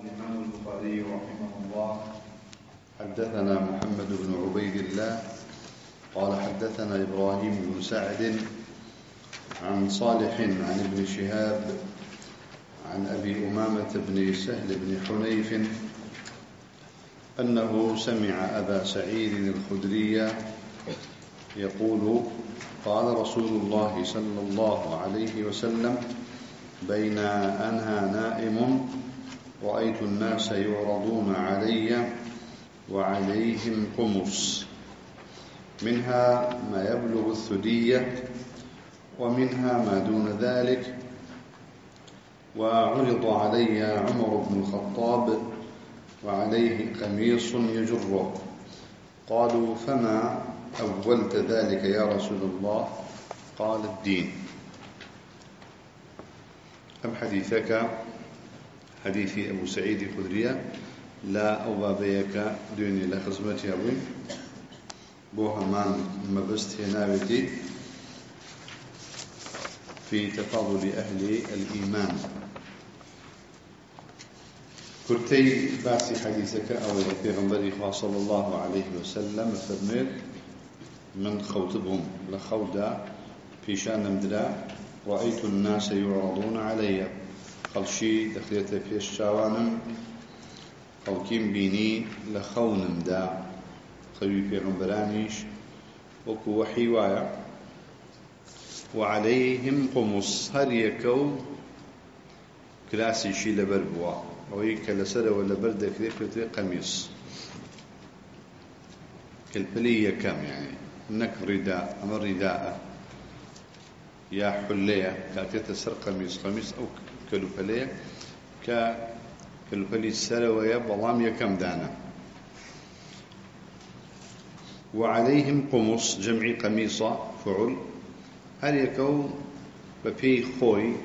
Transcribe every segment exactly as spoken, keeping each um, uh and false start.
الإمام البخاري رحمه الله: حدثنا محمد بن عبيد الله قال حدثنا إبراهيم بن سعد عن صالح عن ابن شهاب عن أبي أمامة بن سهل بن حنيف أنه سمع أبا سعيد الخدري يقول: قال رسول الله صلى الله عليه وسلم: بين أنا نائم رأيت الناس يعرضون علي وعليهم قمص منها ما يبلغ الثدية ومنها ما دون ذلك، وعرض علي عمر بن الخطاب وعليه قميص يجره. قالوا: فما أولت ذلك يا رسول الله؟ قال: الدين. أم حديثك حديث أبو سعيد الخدري لا أو بابيك دوني لخزمتي أبوي بوها من مبست هناوتي في تفاضل أهل الإيمان. كرتي باسي حديثك أو في غنبري صلى الله عليه وسلم فرميت من خوتبهم لخودا في شان مدلا: رأيت الناس يعرضون علي، خلشي دخلت في الشوانم خلقين بيني لخونم دا خوي في غنبرانيش وكو وحي وايا، وعليهم قمص هر يكو كلاسي شي لبربوا ويك لسر ولا برد كريفة قميص كالبلية كم يعني نك رداء أمر رداء يا حلية كاتيت سر قميص قميص أو كالبلية ك كالبلي السر ويا بلام يكم دانا. وعليهم قمص جمع قميصة فعل هل يكو بفي خوي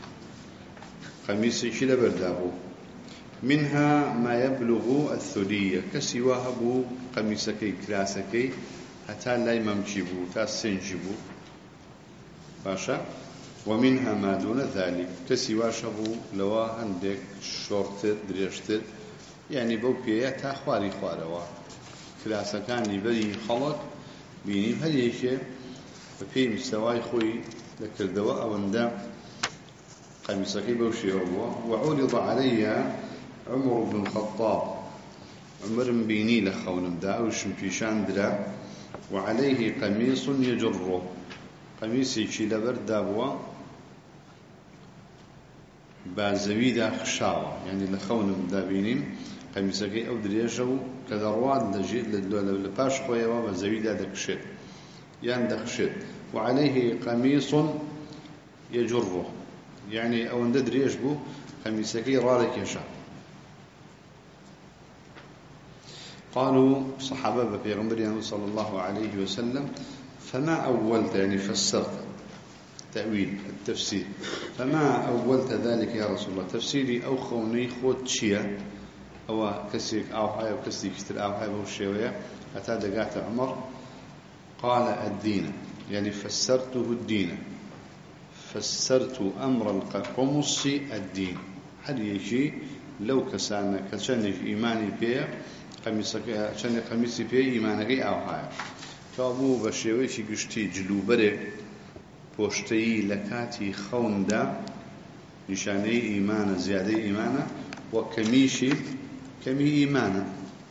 قميص شي لبردابو منها ما يبلغ الثدية كسواه بو قميصكي كلاسكي حتى لا يممشيبو تا سنجبو باشا، ومنها ما دون ذلك كسواش بو لوا عندك شورت دريشت يعني بو بيا تا خواري خواروا كلاسكاني بري خلق بيني هل في مستوى خوي لكردوا أو اندا قميصكي بوشي هو. وعرض علي عمر بن الخطاب، عمر بيني لخون دا أو شمبيشان درا، وعليه قميص يجره، قميصي شي لبردا بوا بازوي دا خشاوة يعني لخون دا بينيم قميصكي أو دريشو كذروات لجي لباش خويا وبازوي دا دكشت يعني دخشت. وعليه قميص يجره يعني أو ندري يشبه قميصكي رالك يشاء. قالوا صحابة في غنبريان صلى الله عليه وسلم: فما أولت يعني فسرت تأويل التفسير فما أولت ذلك يا رسول الله؟ تفسيري أو خوني خود شيا أو كسيك أو هاي وكسيك كتر أو هاي بوشيوية أتى دقات عمر. قال: الدين يعني فسرته الدين، فسرت أمر القمص الدين. هل يجي لو كسانا كسانك إيماني بيه قميصك كسان قميصي بيه إيمانك أو هاي فأبو بشيوي شي قشتي جلوبرك بوشتي لكاتي خوندا نشاني إيمانا زيادة إيمانا وكميشي كمي إيمانا.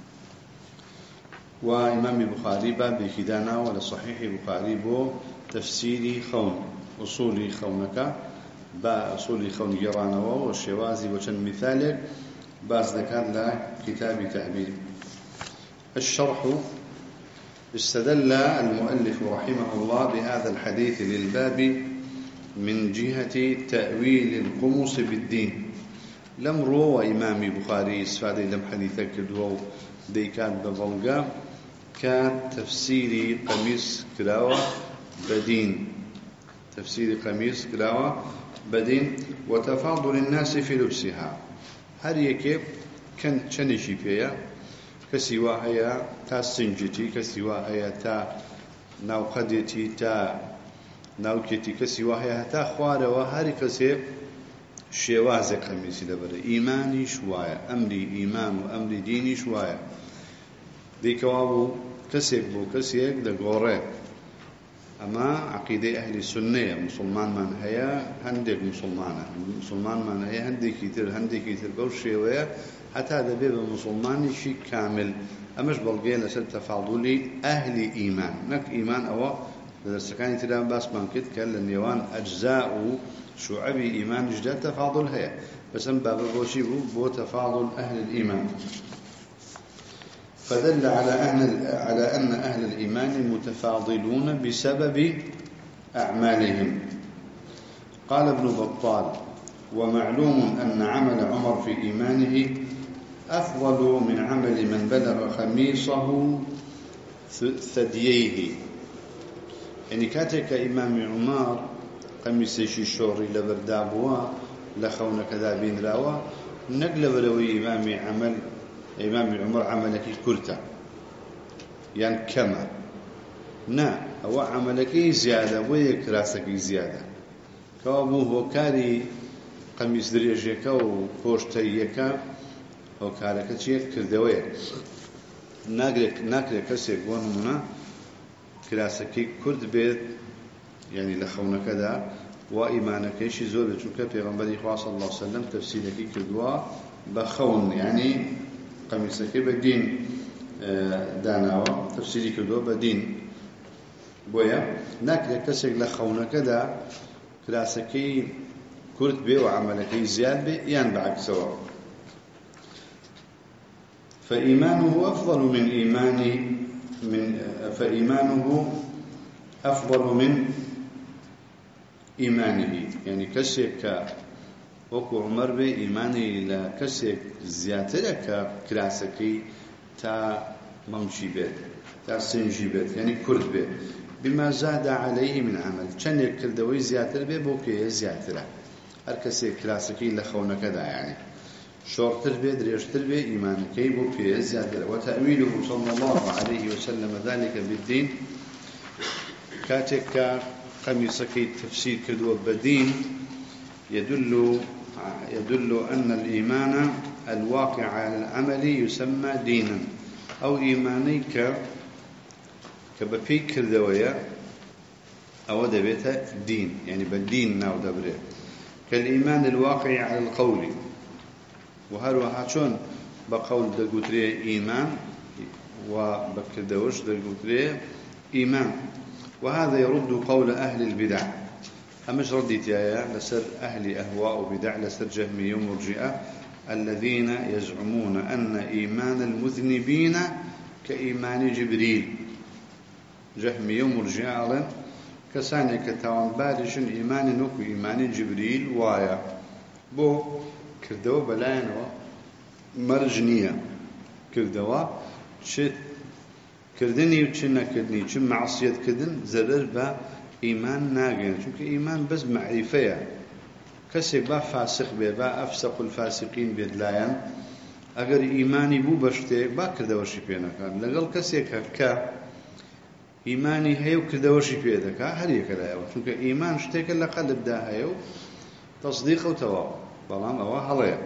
وإمام البخاري باب كدانا ولا صحيح البخاري بو تفسيري خون أصولي خونك با أصولي خون جرانا والشوازي وشن مثالك باز ذكر له كتاب تعبير. الشرح: استدل المؤلف رحمه الله بهذا الحديث للباب من جهة تأويل القمص بالدين. لم روى إمام البخاري استفاد لم حديثك دو ديكان بفلقا كان تفسير قميص كلاوة بدين، تفسير قميص كلاوة بدين وتفاضل الناس في لبسها. هل يكيب كان شنشي فيها كسوا هي تا سنجتي كسوا هي تا ناوقدتي تا ناوكتي كسوا هي تا خوار وهاري كسي شێوازێک قەمیسی لەبەرە ئیمانیش وایە ئەمری ئیمان و ئەمری دینیش وایە دیکەوا بوو کەسێک بۆ کەسێک دەگۆڕێ ئەمە عەقیدەی ئەهلی سوننەیە موسڵمانمان هەیە هەندێک موسڵمانە موسڵمانمان هەیە هەندێکی تر هەندێکی تر بەو شێوەیە هەتا دەبێت بە موسڵمانێکی کامل ئەمەش بەڵگەیە لەسەر تەفاضولی ئەهلی ئیمان نەک ئیمان ئەوە لە دەرسەکانی تردا باسمان کرد کە لە نێوان ئەجزا و شعەبی ئیمانیشدا تەفاضل هەیە بەس ئەم بابە بۆچی بوو بۆ تەفاضل ئەهل الئیمان فدل على أن على أن أهل الإيمان متفاضلون بسبب أعمالهم قال ابن بطال ومعلوم أن عمل عمر في إيمانه أفضل من عمل من بلغ خميصه ثدييه يعني كاتك إمام عمر قميصي شوري لبردابوا لخون كذا بين راوا نقل بروي إمام عمل إمام عمر عملك كرتا يعني كما نا هو عملك زيادة ويك راسك زيادة كابو هو كاري قميص دريجيكا وبوشتيكا هو كارك شيء كردوية ناقلك ناقلك كسيك ونمنا كراسك كرد بيت يعني لخونا كذا وإيمانك شي زول بچونك پیغمبر إخوة صلى الله عليه وسلم تفسيرك كردوا بخون يعني قميصك بدين داناوە تفسیری کردووە بە دین بۆیە ناکرێت کەسێک لە خەونەکەدا کراسەکەی کورت بێ و عەمەلەکەی زیاد بێ یان بەعەکسەوە فإيمانه أفضل من إيمان من فإيمانه أفضل من إيمانه يعني كسيك وەکو عومەر بێ ئیمانی لە کەسێک زیاترە کە کراسەکەی تا مەمچی بێت تا سنجی بێت یعنی کورد بێت بما زاد عليه من عمل چەندێک کردەوەی زیاتر بێ بۆ پێیە زیاترە هەر کەسێک کراسەکەی لە خەونەکەدا یعنی شۆڕتر بێ درێژتر بێ ئیمانەکەی بۆ پێیە زیاترە وتأويله صلى الله عليه وسلم ذلك بالدين کاتێک کە قەمیسەکەی تفسیر کردووە بە دین يدل يدل أن الإيمان الواقع على العمل يسمى دينا أو إيمانيك كبفيك كردوية أو دبيت دين يعني بالدين ناو دبره كالإيمان الواقع على القول وهروها شون بقول دقوتري إيمان وبكردوش دقوتري إيمان وهذا يرد قول أهل البدع أمش رديت يا لسر أهل أهواء وبدع لسر جهمية ومرجئة الذين يزعمون أن إيمان المذنبين كإيمان جبريل جهمية ومرجئة على كساني كتاوان بارشن إيمان نوكو إيمان جبريل وايا بو كردوا بلاين مرجنية كردوا شت كردني وشنا كردني شم معصية كردن زرر با إيمان ناقين چونك إيمان بس معرفة كسي با فاسق بي با أفسق الفاسقين بيدلايان أجر إيماني بو بشتي با كردوشي بينا كان لقل كسي كا إيماني هيو كردوشي بينا كا هريك لايو چونك إيمان شتيك اللي قلب دا هيو تصديق وتواب بلام أوا هلايا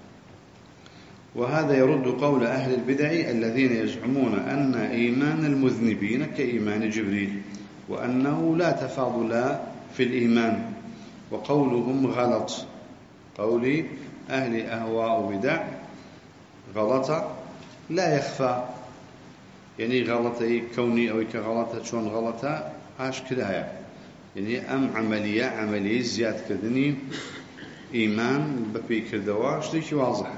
وهذا يرد قول أهل البدع الذين يزعمون أن إيمان المذنبين كإيمان جبريل وأنه لا تفاضل في الإيمان وقولهم غلط قول أهل أهواء وبدع غلط لا يخفى يعني غلط كوني أو كغلطة شون غلطة عاش كلاها يعني أم عملية عملية زياد كذني إيمان ببي كردواش ليش واضح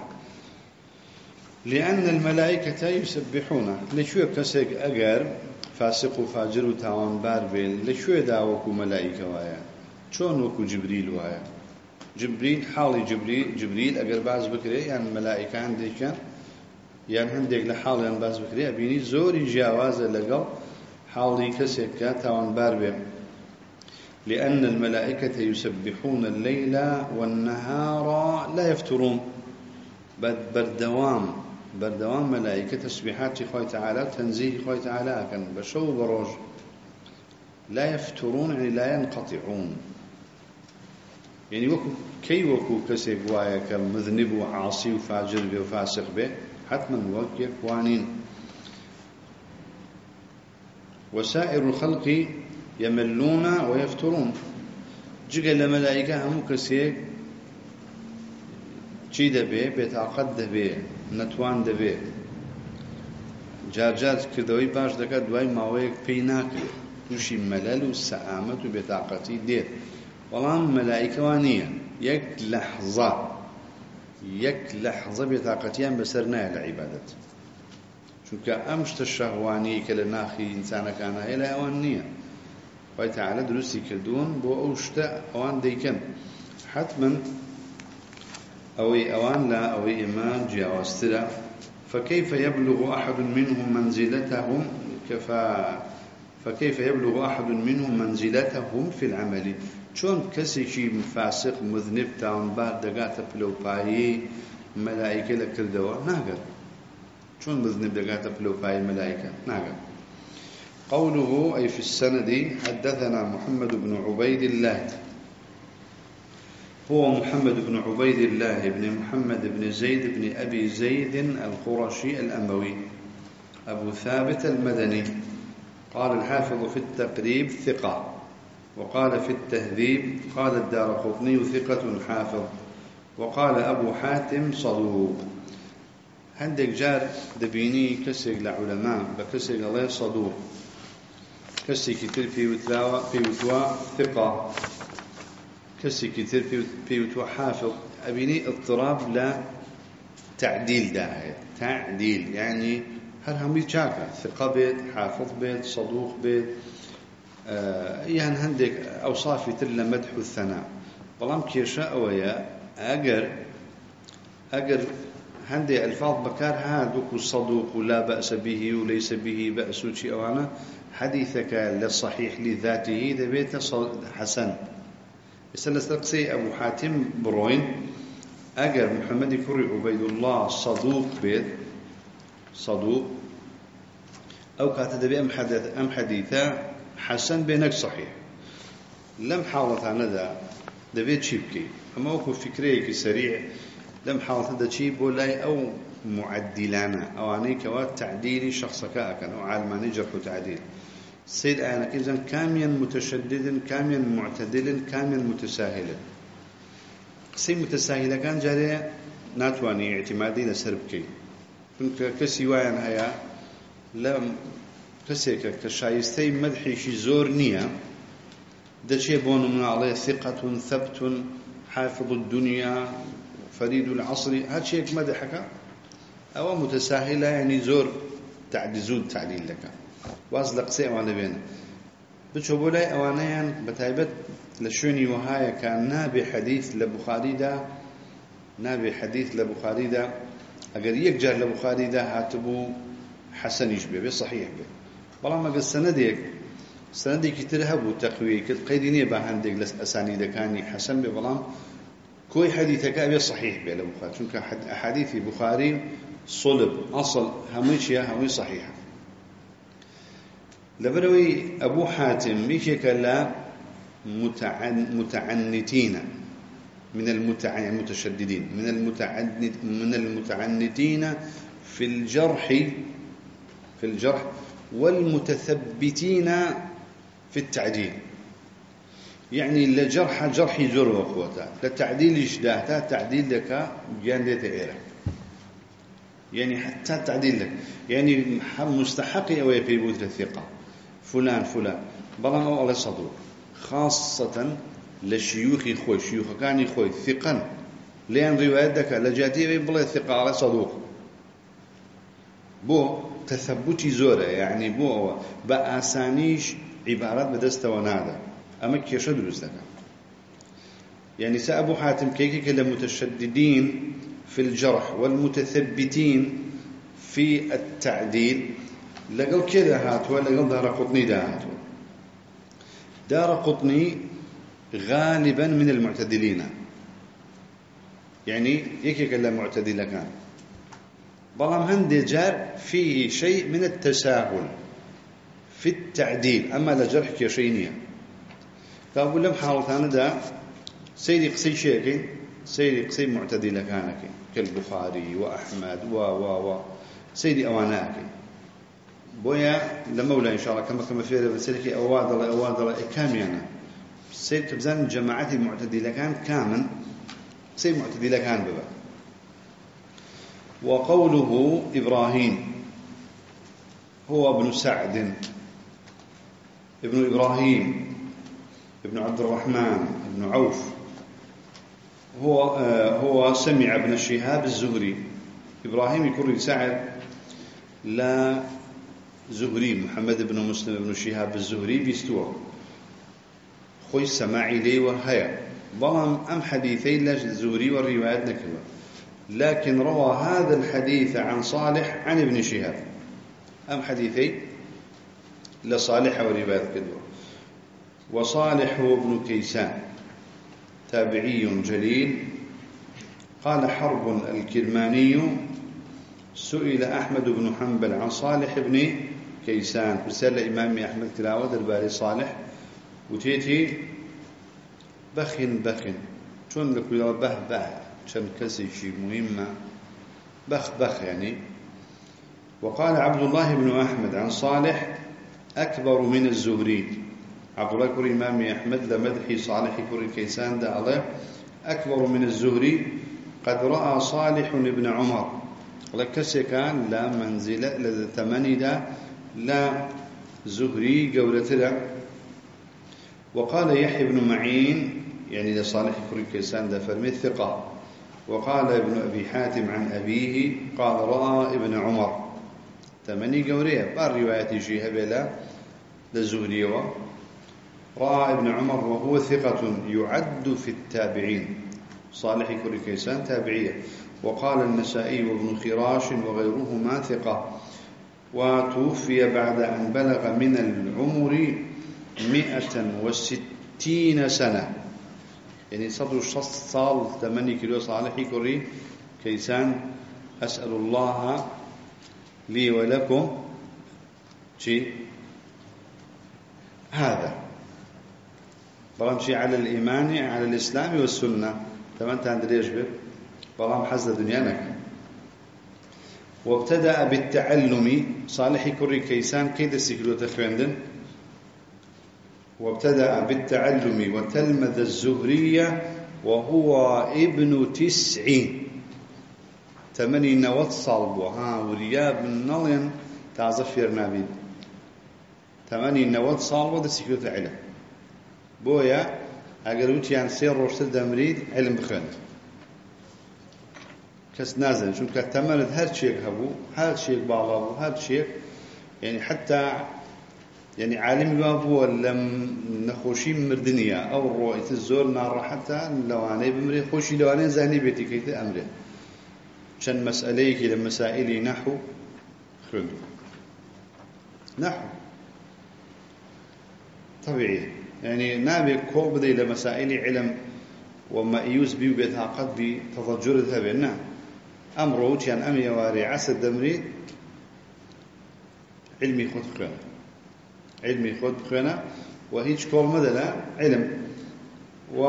لأن الملائكة يسبحون لشو كسر أجر فاسق وفاجر وتاوان باربيل لشو داوكو ملائكة وايا شون وكو جبريل وايا جبريل حالي جبريل جبريل أجر باز بكري يعني الملائكة عندك كان يعني عندك لحال يعني باز بكري أبيني زوري جاوازة لقل حالي كسر تاوان باربيل لأن الملائكة يسبحون الليل والنهار لا يفترون بردوام بردوام ملائكة تسبيحات خوي تعالى تنزيه خوي تعالى كان بشو بروج لا يفترون يعني لا ينقطعون يعني وكو كي وكو كسي بوايا كمذنب وعاصي وفاجر به وفاسق به حتما وكيك وانين. وسائر الخلق يملون ويفترون جيجا الملائكة هم كسي چی دەبێ بێتاقەت دەبێ نەتوان دەبێ جارجار کردەوەی باش دەکات دوای ماوەیەک پێی ناکرێت تووشی مەلەل و سەئامەت و بێتاقەتی دێت بەڵام مەلائیکەوان نییە یەک لەحظە یەک لەحظە بێتاقەتیان بەسەر نایە لە عیبادەت چونکە ئەم شتە شەهوانی کە لە ناخی ئینسانەکانە هەیە لای ئەوان نییە خوای تەعالە دروستی کردوون بۆ ئەو شتە ئەوان دەیکەن حتماً أوي أوان لا أوي إيمان جاوزترا فكيف يبلغ أحد منهم منزلتهم كفا فكيف يبلغ أحد منهم منزلتهم في العمل شون كسي شي فاسق مذنب تاون بعد دقات بلو باي ملائكة لكردوا ناقر شون مذنب دقات بلو باي ملائكة ناقر. قوله أي في السند حدثنا محمد بن عبيد الله هو محمد بن عبيد الله بن محمد بن زيد بن أبي زيد القرشي الأموي أبو ثابت المدني. قال الحافظ في التقريب ثقة وقال في التهذيب قال الدارقطني ثقة حافظ وقال أبو حاتم صدوق. عندك جار دبيني كسر لعلماء بكسر الله صدوق كسر كتير في وتوا في وتوا ثقة كسي كتير في وتوا حافظ أبيني اضطراب لا تعديل داعي تعديل يعني هل هم يتشاكى ثقة بيت حافظ بيت صدوق بيت آه يعني عندك أوصاف تلا مدح الثناء بلام كيشاء ويا أجر أجر عندي ألفاظ بكار هادوك الصدوق ولا بأس به وليس به بأس شيء أو أنا حديثك للصحيح لذاته ذبيت حسن. استنسقسي أبو حاتم بروين أجر محمد كري عبيد الله صدوق بيت صدوق أو كاتب بأم حدث أم حديثا حسن بينك صحيح لم حاولت عن هذا دبيت شيبكي أما أكو فكريك سريع لم حاولت هذا شيب ولا أو معدلانا أو عنيك وتعديل شخصك أكن أو علماني جرح وتعديل سيد أنا إذن كاميا متشددا كاميا معتدلا كاميا متساهلا قسي متساهلا كان جاري ناتواني اعتمادي لسربكي كسي وايان هيا لم كسيك كشايستي مدحي شي زور نية دشي بون من عليه ثقة ثبت حافظ الدنيا فريد العصر هاد شيء مدحك أو متساهلا يعني زور تعدزود تعديل لك واز لقسي أوانا بينا بتشوفوا لي أوانيان بتايبت لشوني وهايا كان نابي حديث لبخاري دا نابي حديث لبخاري دا أقر يكجر لبخاري دا هاتبو حسن يشبه بي صحيح بي بلا ما قل سنديك سنديك ترهبو تقوي كد قيديني باهندك لأسانيدا كاني حسن بي بلا كوي حديثك أبي صحيح بي لبخاري چونك أحاديث بخاري صلب أصل هميشيا همي صحيحة لبروي أبو حاتم ميشيك لا متعن متعنتين من المتشددين من المتعنت من المتعنتين في الجرح في الجرح والمتثبتين في التعديل يعني لجرح جرح زور وقوته للتعديل إجداته تعديل لك جان ديت إيرك يعني حتى تعديل لك يعني مستحق أو يبيبوت الثقة فلان فلان بلان أو على صدوق خاصة لشيوخي خوي شيوخ كان خوي ثقا لأن روايتك لجاتي بلا ثقة على صدوق بو تثبتي زورة يعني بو بأسانيش عبارات بدست ونادا أما كيشد رزدك يعني سأبو حاتم كيكي للمتشددين في الجرح والمتثبتين في التعديل لقل كذا هاتوا لقل دار قطني دا هاتوا دار قطني غالبا من المعتدلين يعني يكيك إلا معتدل كان بلام هندي جار فيه شيء من التساهل في التعديل أما لجرح كيشينية فأقول لهم حاولت أنا دا سيدي قسي شيكين سيدي قسي معتدل كانك كالبخاري وأحمد و و و سيدي أواناك بويا لمولا إن شاء الله كما كما في بسيرك أوادل أوادل كاميانا سيد كبزان جماعتي معتدل كان كامل سيد معتدل كان ببا. وقوله إبراهيم هو ابن سعد ابن إبراهيم ابن عبد الرحمن ابن عوف هو آه هو سمع ابن شهاب الزهري إبراهيم يكون سعد لا زهري محمد بن مسلم بن شهاب الزهري بيستوى خوي سماعي لي وهيا ظلم أم حديثين لا الزهري والروايات نكبة لكن روى هذا الحديث عن صالح عن ابن شهاب أم حديثين لصالح وروايات كذبة. وصالح هو ابن كيسان تابعي جليل قال حرب الكرماني سئل أحمد بن حنبل عن صالح بن كيسان رسالة إمام أحمد تلاوة الباري صالح وتيتي بخن بخن شون لك به به شن كسي شيء مهمة بخ بخ يعني. وقال عبد الله بن أحمد عن صالح أكبر من الزهري عبد الله كوري إمام أحمد لمدحي صالح كوري كيسان دا الله أكبر من الزهري قد رأى صالح ابن عمر لكسي كان لا منزلة لا ثماني دا لا زهري قولة لا. وقال يحيى بن معين يعني لصالح كوري كيسان دا فرمي الثقة. وقال ابن أبي حاتم عن أبيه قال رأى ابن عمر ثماني قورية بار رواية شيها بلا للزهري رأى ابن عمر وهو ثقة يعد في التابعين صالح كوري كيسان تابعية. وقال النسائي وابن خراش وغيرهما ثقة وتوفي بعد أن بلغ من العمر مئة وستين سنة يعني صدر الشخص صال ثمانية كيلو صالح كوري كيسان. أسأل الله لي ولكم شيء هذا برامشي على الإيمان على الإسلام والسنة تمام تندري إيش به برام حزة دنيانك. وابتدأ بالتعلم صالح كوري كيسان كيد السكلو تخويندن وابتدأ بالتعلم وتلمذ الزهرية وهو ابن تسعين ثمانين وتصلب ها ورياب من نلين تعزفير نابين ثمانين وتصلب وده سكلو تعلم بويا أقلوتي عن سير رشد دمريد علم بخير كس نازل شو كتمرد هذا شيء هبو هذا شيء بعضه هذا شيء يعني حتى يعني عالم بابو لم نخوشي مردنيا أو رؤية الزور نار حتى لو أنا بمري خوشي لو أنا زاني بيتي كيت أمره شن مسألة كده مسائل نحو خلدو نحو طبيعي يعني نابي كوب بدي لمسائل علم وما يوز بيو بيتها قد بتضجر ذهبنا أمره كان أمي واري عسى الدمري علمي خد خينا علمي خد خينا وهيج كول مدلا علم و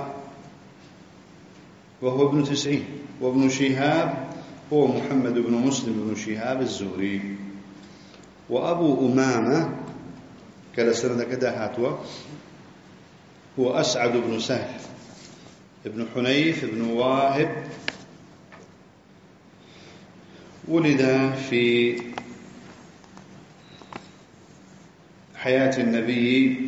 وهو ابن تسعين. وابن شهاب هو محمد بن مسلم بن شهاب الزهري. وأبو أمامة كلا سنة كده هاتوا هو أسعد بن سهل ابن حنيف ابن واهب ولد في حياة النبي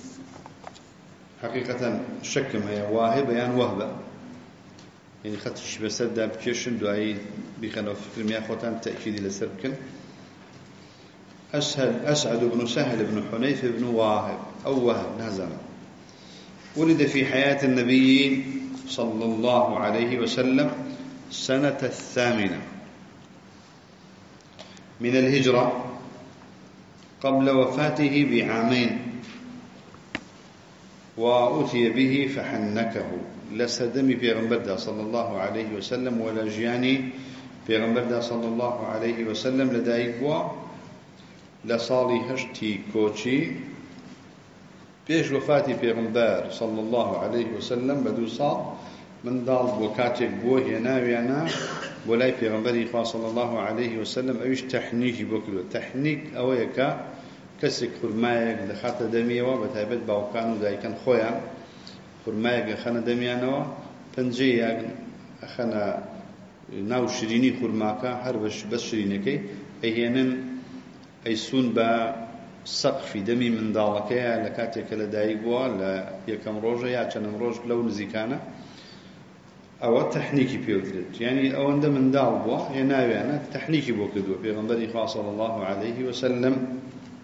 حقيقة شك ما يا واهب يعني وهبة يعني خدش بسد بكيشن دعي بخلو فكر مياه خوتان تأكيد لسركن. أسهل أسعد بن سهل بن حنيف بن واهب أو وهب نهزم ولد في حياة النبي صلى الله عليه وسلم سنة الثامنة من الهجرة قبل وفاته بعامين وأتي به فحنكه لسدمي في غنبردة صلى الله عليه وسلم ولا جياني في غنبردة صلى الله عليه وسلم لدايكوا لصالي هشتي كوتشي بيش وفاتي پیغمبر صلى الله عليه وسلم بدو صال من دال بوكاتك بوه يناوينا ولاي پیغمبر إخوة صلى الله عليه وسلم أيش تحنيك بوكلو تحنيك أويكا كسك خرمايك دخات دميوة بتهبت باوكانو دايكن خويا خرمايك خنا دميانوا پنجيك خنا ناو شريني خرماكا هر بش بس شرينكي أيهنن أيسون با سقف دمي من دالكيا لكاتيك لدايق بوا لا يكم روجا يا كان روج لو نزيكانا أو تحنيكي بيوتريت يعني أو عند من دال بوا يناوي أنا تحنيكي بوكدو بيغنبري صلى الله عليه وسلم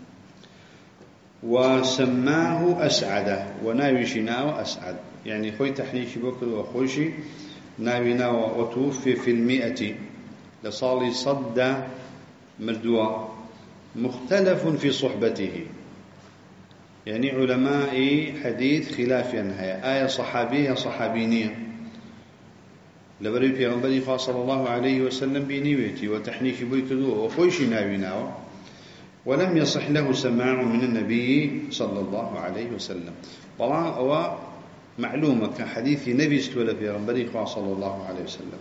وسماه أسعد وناوي شناو أسعد يعني خوي تحنيكي بوكدو وخوشي ناوي ناو وتوفي في المئة لصالي صد مردوى مختلف في صحبته يعني علماء حديث خلافا هي آية صحابية صحابينية لبري بيغنبري صلى الله عليه وسلم بنيويتي وتحنيك بيكدو وخوشي ناويناو ولم يصح له سماع من النبي صلى الله عليه وسلم طبعا هو معلومة كحديث نبي استولى بيغنبري صلى الله عليه وسلم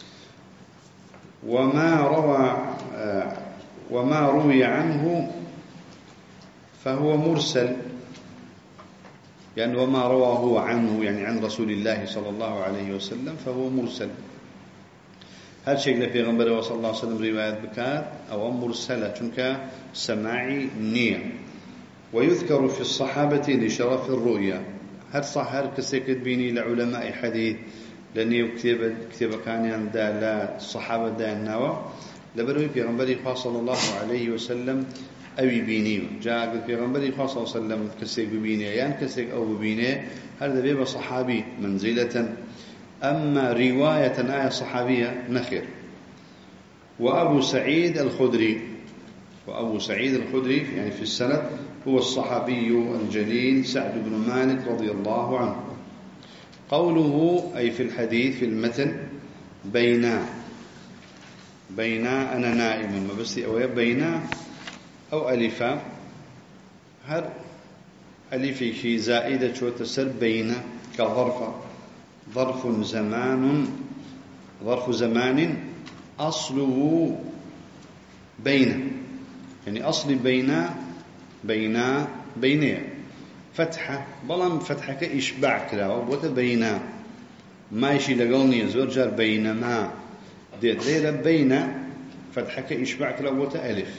وما روى وما روي عنه فهو مرسل يعني وما رواه عنه يعني عن رسول الله صلى الله عليه وسلم فهو مرسل هل شيء لبيغمبر صلى الله عليه وسلم رواية بكات أو مرسلة چونك سماعي نية ويذكر في الصحابة لشرف الرؤيا هل صح هل كسيكت بيني لعلماء حديث لأنه كتب كتب كان عند لا الصحابة دا النوى لبروي بيغمبري صلى الله عليه وسلم أبي بيني جاء بيغمبري صلى الله عليه وسلم كسيك ببيني يعني كسيك أو ببيني هذا بيبقى صحابي منزلة أما رواية آية صحابية نخير وأبو سعيد الخدري وأبو سعيد الخدري يعني في السند هو الصحابي الجليل سعد بن مالك رضي الله عنه قوله أي في الحديث في المتن بينا بينا أنا نائم ما بس أو بينا أو ألفا هر ألفي شي زائدة شو تسر بينا كظرف ظرف زمان ظرف زمان أصله بين يعني أصل بينا بينا بينية فتحة بلام فتحة كإشباع كلا وتبينا ما يشي لقلني زور جار بينما ديت ليلة بين فتحة كإشباع كلا وتألف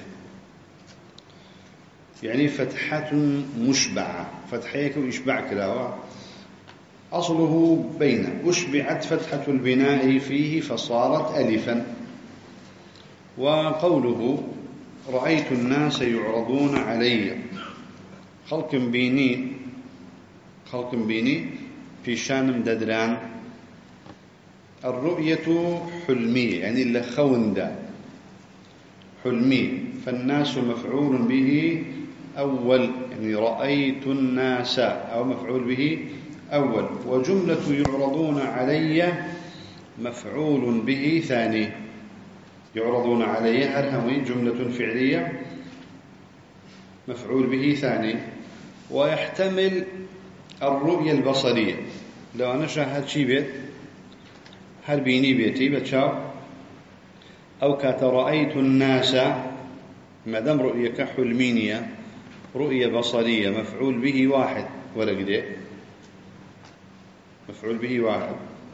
يعني فتحة مشبعة فتحة كإشباع كلا أصله بين أشبعت فتحة البناء فيه فصارت ألفا وقوله رأيت الناس يعرضون علي خلق بيني خلق بيني في شان ددران الرؤية حلمية يعني اللي خوندا حلمي فالناس مفعول به أول يعني رأيت الناس أو مفعول به أول وجملة يعرضون علي مفعول به ثاني يعرضون علي هرهمي جملة فعلية مفعول به ثاني ويحتمل الرؤية البصرية لو أنا شاهد شي بيت هل بيني بيتي بتشاف أو كترأيت الناس ما دام رؤية حلمينية رؤية بصرية مفعول به واحد ولا قد مفعول به واحد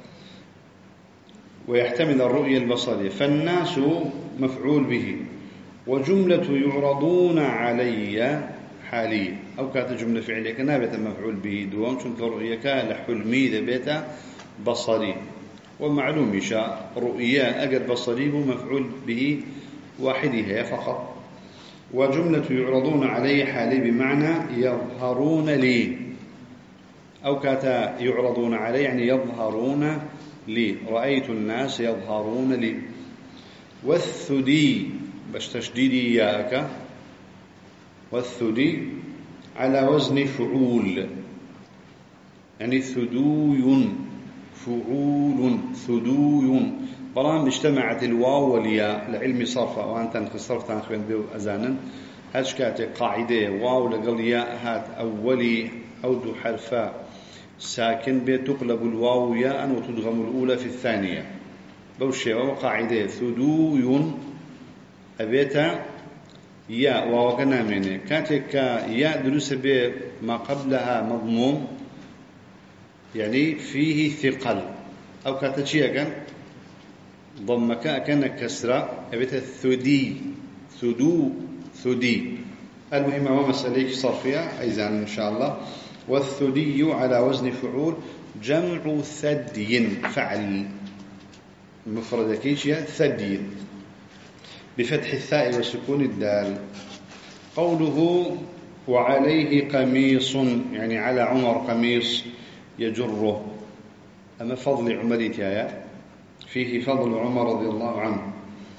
ويحتمل الرؤية البصرية فالناس مفعول به وجملة يعرضون علي حالية أو كانت جملة فعلية كنابة مفعول به دوام شنك رؤيك لحلمي ذبيت بصري ومعلوم شاء رؤيا أجر بصري مفعول به واحدها فقط وجملة يعرضون علي حالي بمعنى يظهرون لي أو كاتا يعرضون علي يعني يظهرون لي رأيت الناس يظهرون لي والثدي باش تشديدي ياك والثدي على وزن فعول يعني ثدوي فعول ثدوي برام اجتمعت الواو والياء لعلم صرفة وأنت أنك صرف تنخبين بيو أزانا هاش كاتي قاعدة واو لقل ياء هات أولي أو دو حرفا ساكن بيت تقلب الواو ياء وتدغم الأولى في الثانية بوشي وقاعدة ثدوي أبيتا ياء ووقنا منه كاتك ياء دروس به ما قبلها مضموم يعني فيه ثقل أو كاتشيا كان ضمك كان كسرة أبيتا ثدي ثدو ثدي المهم هو مسألة صرفية أيضا إن شاء الله والثدي على وزن فعول جمع ثدي فعل مفرد كيشيا ثدي بفتح الثاء وسكون الدال قوله وعليه قميص يعني على عمر قميص يجره أما فضل عمر تايا فيه فضل عمر رضي الله عنه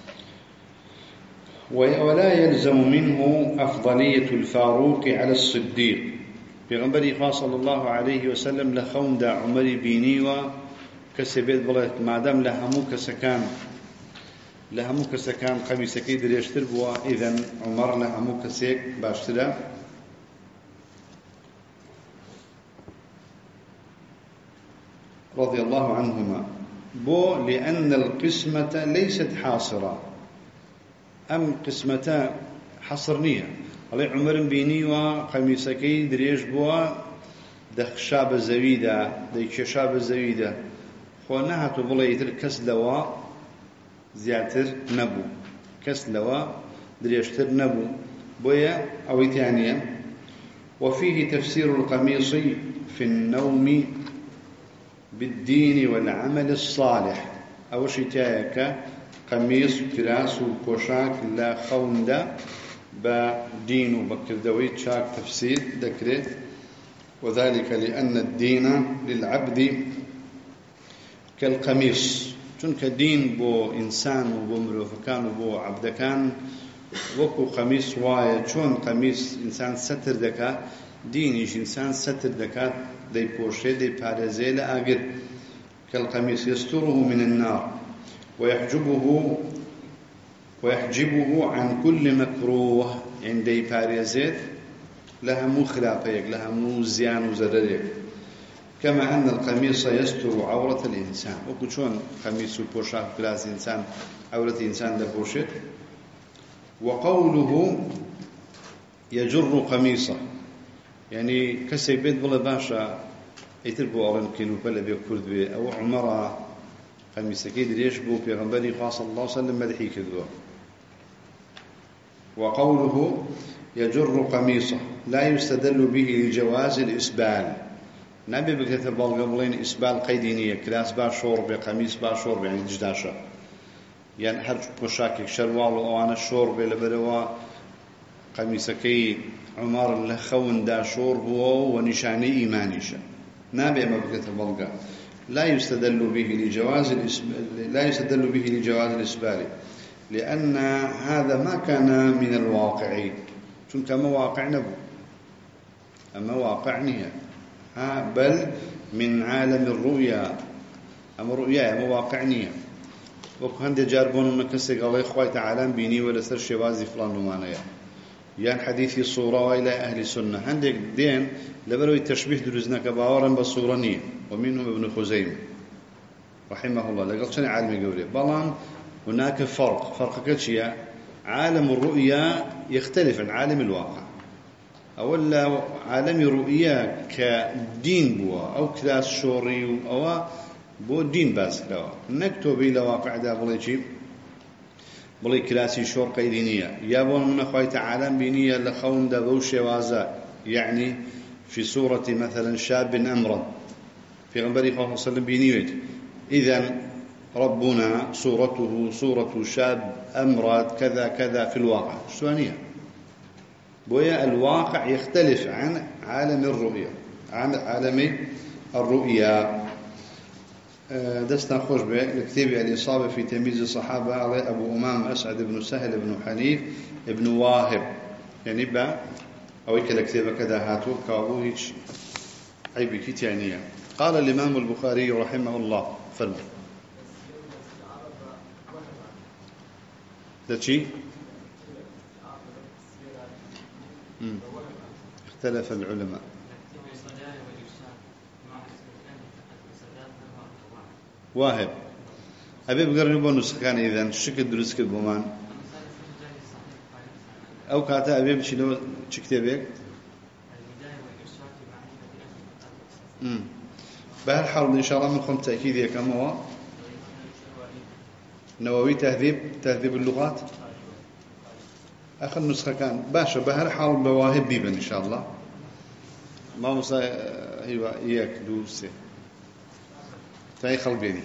ولا يلزم منه أفضلية الفاروق على الصديق بغنبري صلى الله عليه وسلم لخون دا عمر بيني وكسبت بلد ما دام لهمو كسكان لهمو كسكان قميصكي دريشتر بوا إذن عمر لهمو كسيك باشترا رضي الله عنهما بو لأن القسمة ليست حاصرة أم قسمتا حصرنية علي عمر بيني وقميصكي دريش بوا دخ شاب زويدة ديك شاب زويدة خوانها تبليت الكسلوا زياتر نبو كسلوا دريشتر نبو بويا أو ثانية وفيه تفسير القميص في النوم بالدين والعمل الصالح أو شتايك قميص كراس وكوشاك لا خوندا بدين وبكردوي تشاك تفسير ذكره وذلك لأن الدين للعبد كالقميص چونك دين بو إنسان وبو مروفكان وبو عبدكان وكو قميص وايا چون قميص إنسان ستر دكا دينيش إنسان ستر دكا دي بوشي دي بارزي لأقر كالقميص يستره من النار ويحجبه ويحجبه عن كل مكروه عندي باريزيت لها مو خلافيك لها مو زيان وزرريك كما أن القميص يستر عورة الإنسان وكل شون قميص وبوشاك كلاس إنسان عورة إنسان لبوشك وقوله يجر قميصه يعني كسي بيت بلا باشا يتربو أولم كيلو بلا بيكرد بي أو عمره قميصكي دريش بو بيغنبري صلى الله عليه وسلم مدحي كذوه وقوله يجر قميصه لا يستدل به لجواز الإسبال نبي بكتب بالقبلين إسبال قيدينية كلاس باشور بقميص باشور يعني جداشة يعني هر مشاكل شروال وأنا شور بلبروا قميصكي عمر لخون دا شور بو ونشاني إيمانيشة نبي ما بكتب بالقبل لا يستدل به لجواز الإسبال لا يستدل به لجواز الإسبال لأن هذا ما كان من الواقع چونك مواقع نبو أما واقع نية بل من عالم الرؤيا أما رؤيا مواقع نية وكهند جاربون مكسي قال إخوة تعالى بيني ولا سر شوازي فلان ومانيا يعني حديثي صورة وإلى أهل السنة عندك دين لبروي التشبيه درزناك باورا بالصورة نية ومنهم ابن خزيمة رحمه الله لقد شنو عالم يقول بلان هناك فرق فرق كتشيا عالم الرؤيا يختلف عن عالم الواقع أولا عالم الرؤيا كدين بوا أو كلاس شوري أو بو دين باس لوا نكتب إلى واقع دا بلي شيء بلي كلاسي شور قيدينية يابون من أخوة تعالى بينية لخون دا بوشي وازا يعني في سورة مثلا شاب أمرا في غنبري صلى الله عليه وسلم بينية إذن ربنا صورته صورة شاب أمراد كذا كذا في الواقع شوانية بويا الواقع يختلف عن عالم الرؤيا عن عالم الرؤيا دستنا خوش به لكتاب الإصابة في تمييز الصحابة على أبو أمام أسعد بن سهل بن حنيف بن واهب يعني با أو كالكتاب كذا هاتو كابو هيك عيب كتانية قال الإمام البخاري رحمه الله فرمى ده شيء اختلف العلماء واهب أبي بقرن بونس كان إذا شكل دروس كبومان أو كاتا أبي بشيلو شكتبك امم بهالحال إن شاء الله منكم تأكيد يا كم هو نووي تهذيب تهذيب اللغات آخر نسخة كان باشا بهالحال بواهب بيبا إن شاء الله ما وصا هو إياك دوسه تاي خلبيني.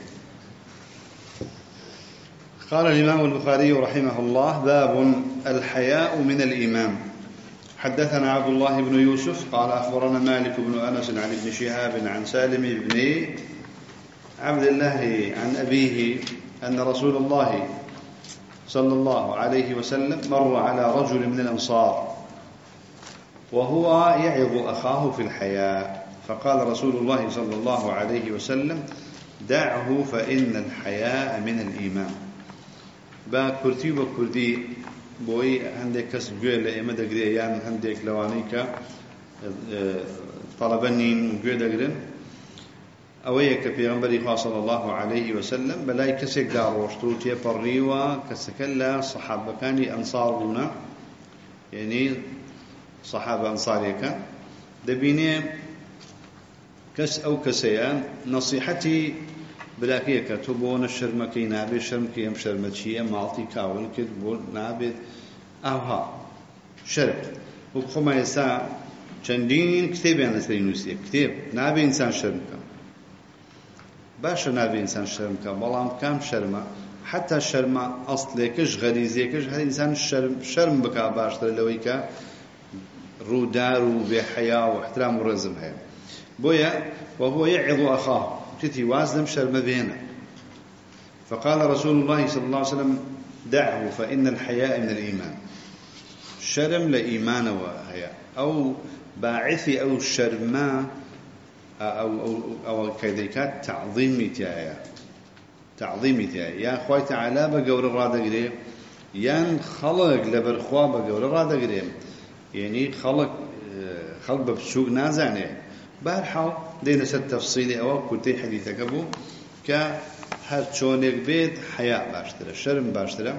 قال الإمام البخاري رحمه الله باب الحياء من الإيمان. حدثنا عبد الله بن يوسف قال أخبرنا مالك بن أنس عن ابن شهاب عن سالم بن عبد الله عن أبيه أن رسول الله صلى الله عليه وسلم مر على رجل من الأنصار وهو يعظ أخاه في الحياء فقال رسول الله صلى الله عليه وسلم دعه فإن الحياء من الإيمان. با كرتي وكردي بوي عندك كسب جويل إما دقريان عندك لوانيك طلبنين جويل دقرن أويك في غنبري صلى الله عليه وسلم بلاي كسك داروشتو تيبريوا كسكلا صحابة كان أنصارنا يعني صحابة أنصاريك دبيني كس أو كسيان نصيحتي بلاكيه كتبون الشرمكي نابي الشرمكي يم شرمتشي مالتي كاول كتبون نابي أوها شرب وبخما يسا چندين كتاب يعني سينوسي كتاب نابي إنسان شرمكا باشا نابي إنسان شرمكا بلام كام شرمة حتى الشرمة أصليكش غريزيكش هل إنسان شرم شرم بكا باشتر لويكا رودار وبحياة واحترام ورزم هي بويا وهو يعظ أخاه تتي وازلم شرم بينا فقال رسول الله صلى الله عليه وسلم دعه فإن الحياء من الإيمان. شرم لإيمان وهياء أو باعثي أو شرما أو أو أو كذلك تعظيم تيايا تعظيم تيايا يا أخوي تعالى بجور الرادة قريب يان خلق لبرخوا بجور الرادة قريب يعني خلق خلق بسوق نازعني بارحال دينا ست تفصيلي أو كنتي حديثك أبو كهر شونك بيت حياء باشترى شرم باشترى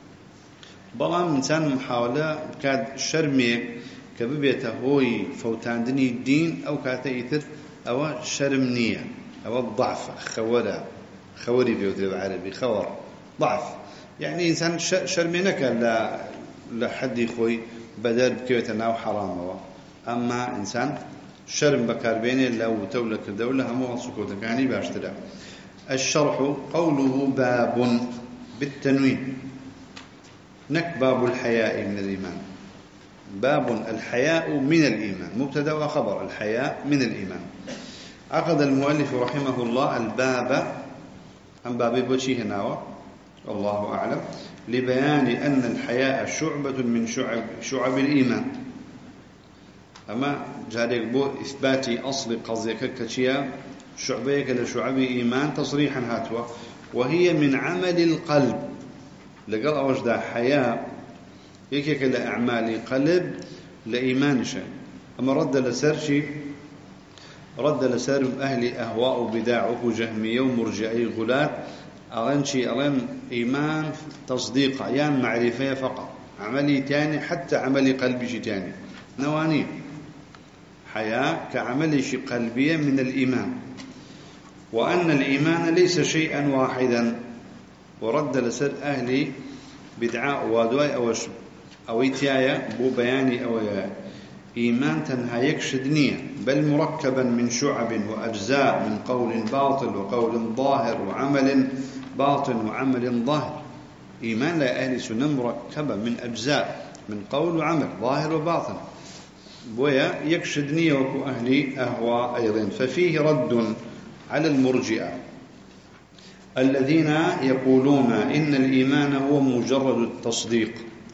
بلام إنسان محاولة كاد شرميك كببيته هوي فوتاندني الدين أو كاتيتر أو شرم نية أو الضعف خورا خوري بيوتي بالعربي خور ضعف يعني إنسان شرمينك لا لحد خوي بدل بكيوتنا وحرام أما إنسان شرم بكاربيني لو تولك الدولة هم سكوتك يعني باشترى. الشرح قوله باب بالتنوين نك باب الحياء من الإيمان. باب الحياء من الإيمان مبتدأ وخبر الحياء من الإيمان. عقد المؤلف رحمه الله الباب عن باب بوشي هنا والله أعلم لبيان أن الحياء شعبة من شعب شعب الإيمان. أما جاريك بو إثباتي أصل قضيك كتشيا شعبيك لشعب إيمان تصريحا هاتوا وهي من عمل القلب لقال أوجد حياء يكيك لأعمال قلب لإيمان شيء. أما رد لسرشي رد لسر أهل أهواء بداعه جهمية ومرجعي غلات أغنشي أغن إيمان تصديق يعني معرفة فقط عملي تاني حتى عملي قلبي تاني نواني حياة كعمل شيء قلبية من الإيمان وأن الإيمان ليس شيئا واحدا. ورد لسر أهل بدعاء وادواء أو أو إتيايا بو بياني أو إيمان تنها يكشدنية بل مركبا من شعب وأجزاء من قول باطل وقول ظاهر وعمل باطن وعمل ظاهر. إيمان لا أهل سنة مركبة من أجزاء من قول وعمل ظاهر وباطن بويا يكشدنية وكو أهل أهواء أيضا. ففيه رد على المرجئة الذين يقولون إن الإيمان هو مجرد التصديق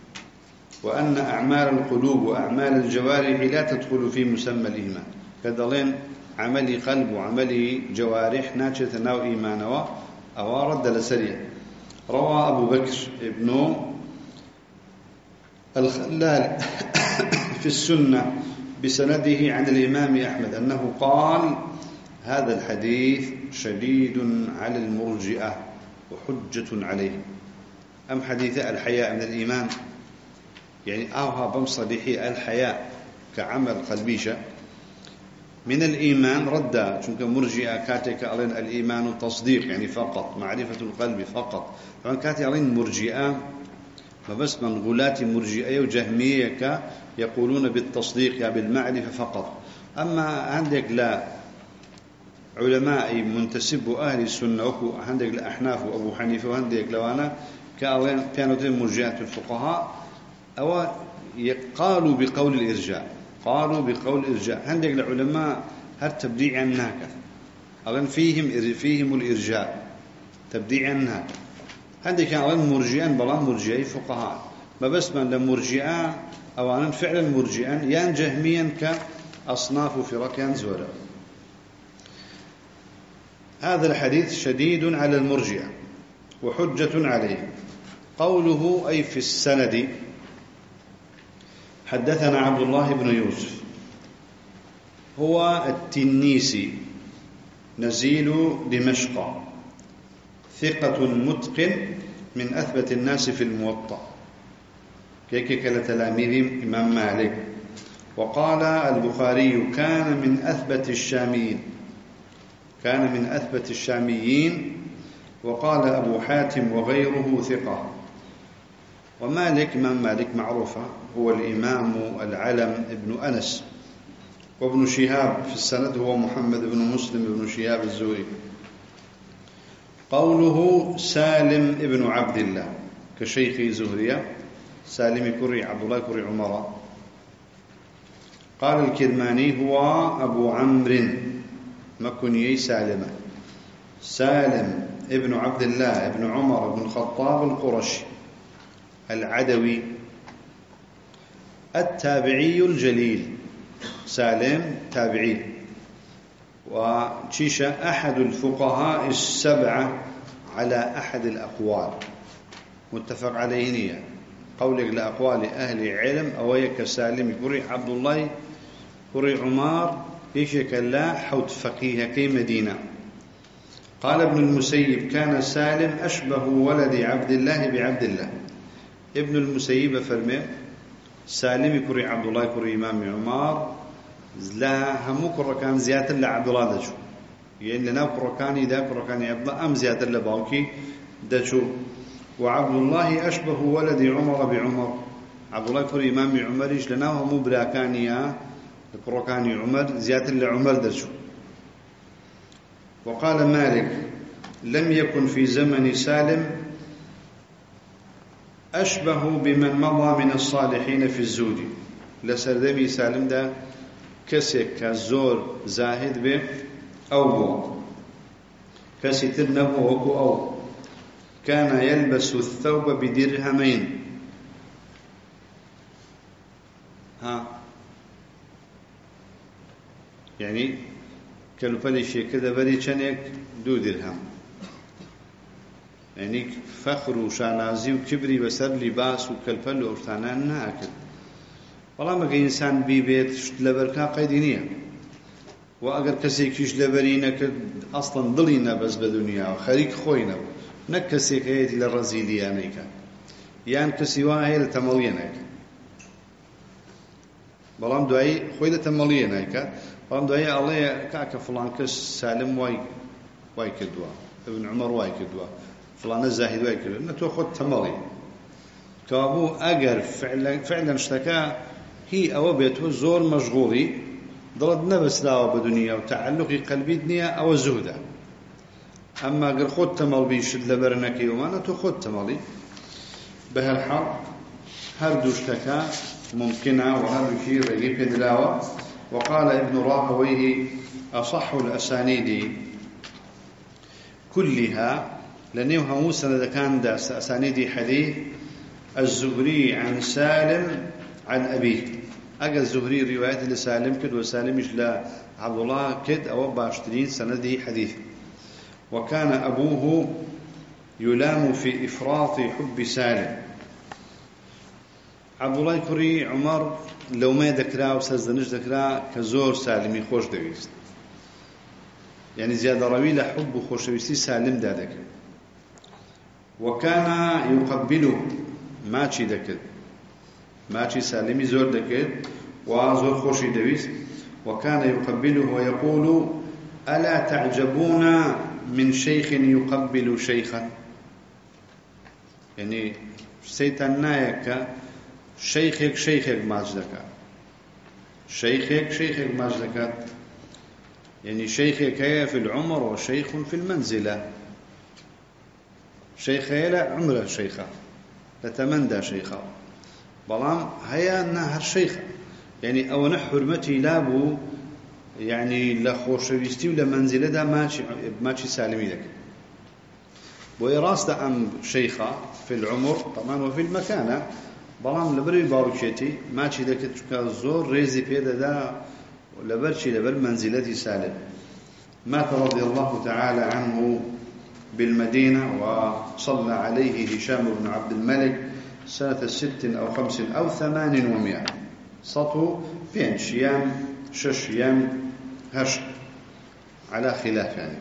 وأن أعمال القلوب وأعمال الجوارح لا تدخل في مسمى الإيمان. كذلك عملي قلب وعملي جوارح ناتشة ناو إيمانوا أو رد لسريع. روى أبو بكر ابن الخلال في السنة بسنده عن الإمام أحمد أنه قال هذا الحديث شديد على المرجئة وحجة عليهم. أم حديث الحياء من الإيمان، يعني أوها بمصديحي الحياء كعمل قلبيشة من الإيمان ردا، چونك مرجئة كاتك ألين الإيمان تصديق يعني فقط، معرفة القلب فقط. فمن كاتك ألين مرجئة فبس من غلات مرجئة وجهمية يقولون بالتصديق يعني بالمعرفة فقط. أما عندك لا علماء منتسب أهل السنة وكو عندك الأحناف وأبو حنيفة وعندك لوانا كألين كانوا مرجئة الفقهاء أو قالوا بقول الإرجاء، قالوا بقول الإرجاء. عندك العلماء هل تبديع هكذا ألين فيهم فيهم الإرجاء تبديع هكذا. عندك ألين مرجئان بلا مرجئي فقهاء ما بس من لمرجئان أو أن فعلا مرجئان يان جهميا كأصناف فرق زورا. هذا الحديث شديد على المرجئة وحجة عليه. قوله أي في السند حدثنا عبد الله بن يوسف هو التنيسي نزيل دمشق ثقة متقن من أثبت الناس في الموطأ كيك كالتلاميذ إمام مالك. وقال البخاري كان من أثبت الشاميين، كان من أثبت الشاميين. وقال أبو حاتم وغيره ثقة. ومالك إمام مالك معروفة هو الإمام العلم ابن أنس. وابن شهاب في السند هو محمد بن مسلم بن شهاب الزهري. قوله سالم ابن عبد الله كشيخ زهرية سالم كري عبد الله كري عمر. قال الكرماني هو أبو عمرو مكنيي سالمة، سالم ابن عبد الله ابن عمر بن الخطاب القرشي العدوي التابعي الجليل. سالم تابعي وتشيشة أحد الفقهاء السبعة على أحد الأقوال متفق عليه قولك لأقوال أهل علم أويك سالم كري عبد الله كري عمر يشك لا حوت فقيه كي مدينة. قال ابن المسيب كان سالم أشبه ولد عبد الله بعبد الله. ابن المسيب فرمي سالم كري عبد الله كري إمام عمر لا همو كركان زيادة لعبد الله دجو، يعني لنا كركاني ذا كركاني عبد الله أم زيادة لباوكي دجو. وعبد الله أشبه ولد عمر بعمر. عبد الله كري إمام عمر إيش لنا همو براكانيا كركاني عمر زيادة لعمر دجو. وقال مالك لم يكن في زمن سالم أشبه بمن مضى من الصالحين في الزهد. لسردمي سالم ده كسك كزور زاهد به أو بو كسي ترنه وكو أو كان يلبس الثوب بدرهمين. ها يعني كالفلي شيء كذا بري شنك دو درهم، يعني فخر وشانازي وكبري بسر لباس وكالفل وارتانان ناكل. والله ما إنسان بيبيت شت لبركا قيدينية، وأجر كسي كيش لبرينك أصلا ضلينا بس بدنيا وخريك خوينا نكسي كيتي للرزيلية نيكا يعني كسي واهي لتملية نيكا بلام دعي خوي لتملية نيكا بلام دعي الله كاك فلان كس سالم واي واي كدوا ابن عمر واي كدوا فلان الزاهد واي كدوا نتو خد تملية كابو أجر فعلا فعلا اشتكى هي أو بيته زور مشغولي ضرد نفس لاو بدنيا وتعلقي قلبي دنيا أو زهدة. أما قر خد تمل بيشد لبرنكي وما نتو خد تملي بهالحال هردو اشتكى ممكنة وهردو شيء رجيب دلاوة. وقال ابن راهويه أصح الأسانيد كلها لأنه موسى إذا كان دا أسانيد حديث الزهري عن سالم عن أبيه. أجا الزهري رواية لسالم كد وسالم مش لا عبد الله كد أو باشترين سنده حديث. وكان أبوه يلام في إفراط حب سالم. عبد الله كري عمر لو ما ذكراه وسزنش ذكراه كزور سالم يخوش دويست يعني زيادة روي لحب وخوشويستي سالم دادك. وكان يقبله ماشي دكت ماشي سالمي زور دكت وزور خوشي دويس. وكان يقبله ويقول ألا تعجبون من شيخ يقبل شيخا، يعني سيتان نايك شيخك شيخك ماجدك شيخك شيخك ماجدك، يعني شيخك هي في العمر وشيخ في المنزلة. شيخ هي لا عمره شيخة لتمندى شيخة بلام هي أنها الشيخة، يعني أو نحرمتي لابو يعني لخوشويستي ولا منزلة دا ماشي ماشي سالمي لك. وإراس أم شيخة في العمر طبعا وفي المكانة بلام لبري باروكيتي ماشي لك الزور ريزي بيدا دا لبرشي لبر منزلتي سالم. مات رضي الله تعالى عنه بالمدينة وصلى عليه هشام بن عبد الملك سنة ست أو خمس أو ثمان ومئة سطو بين شيام شش يام هش على خلاف يعني.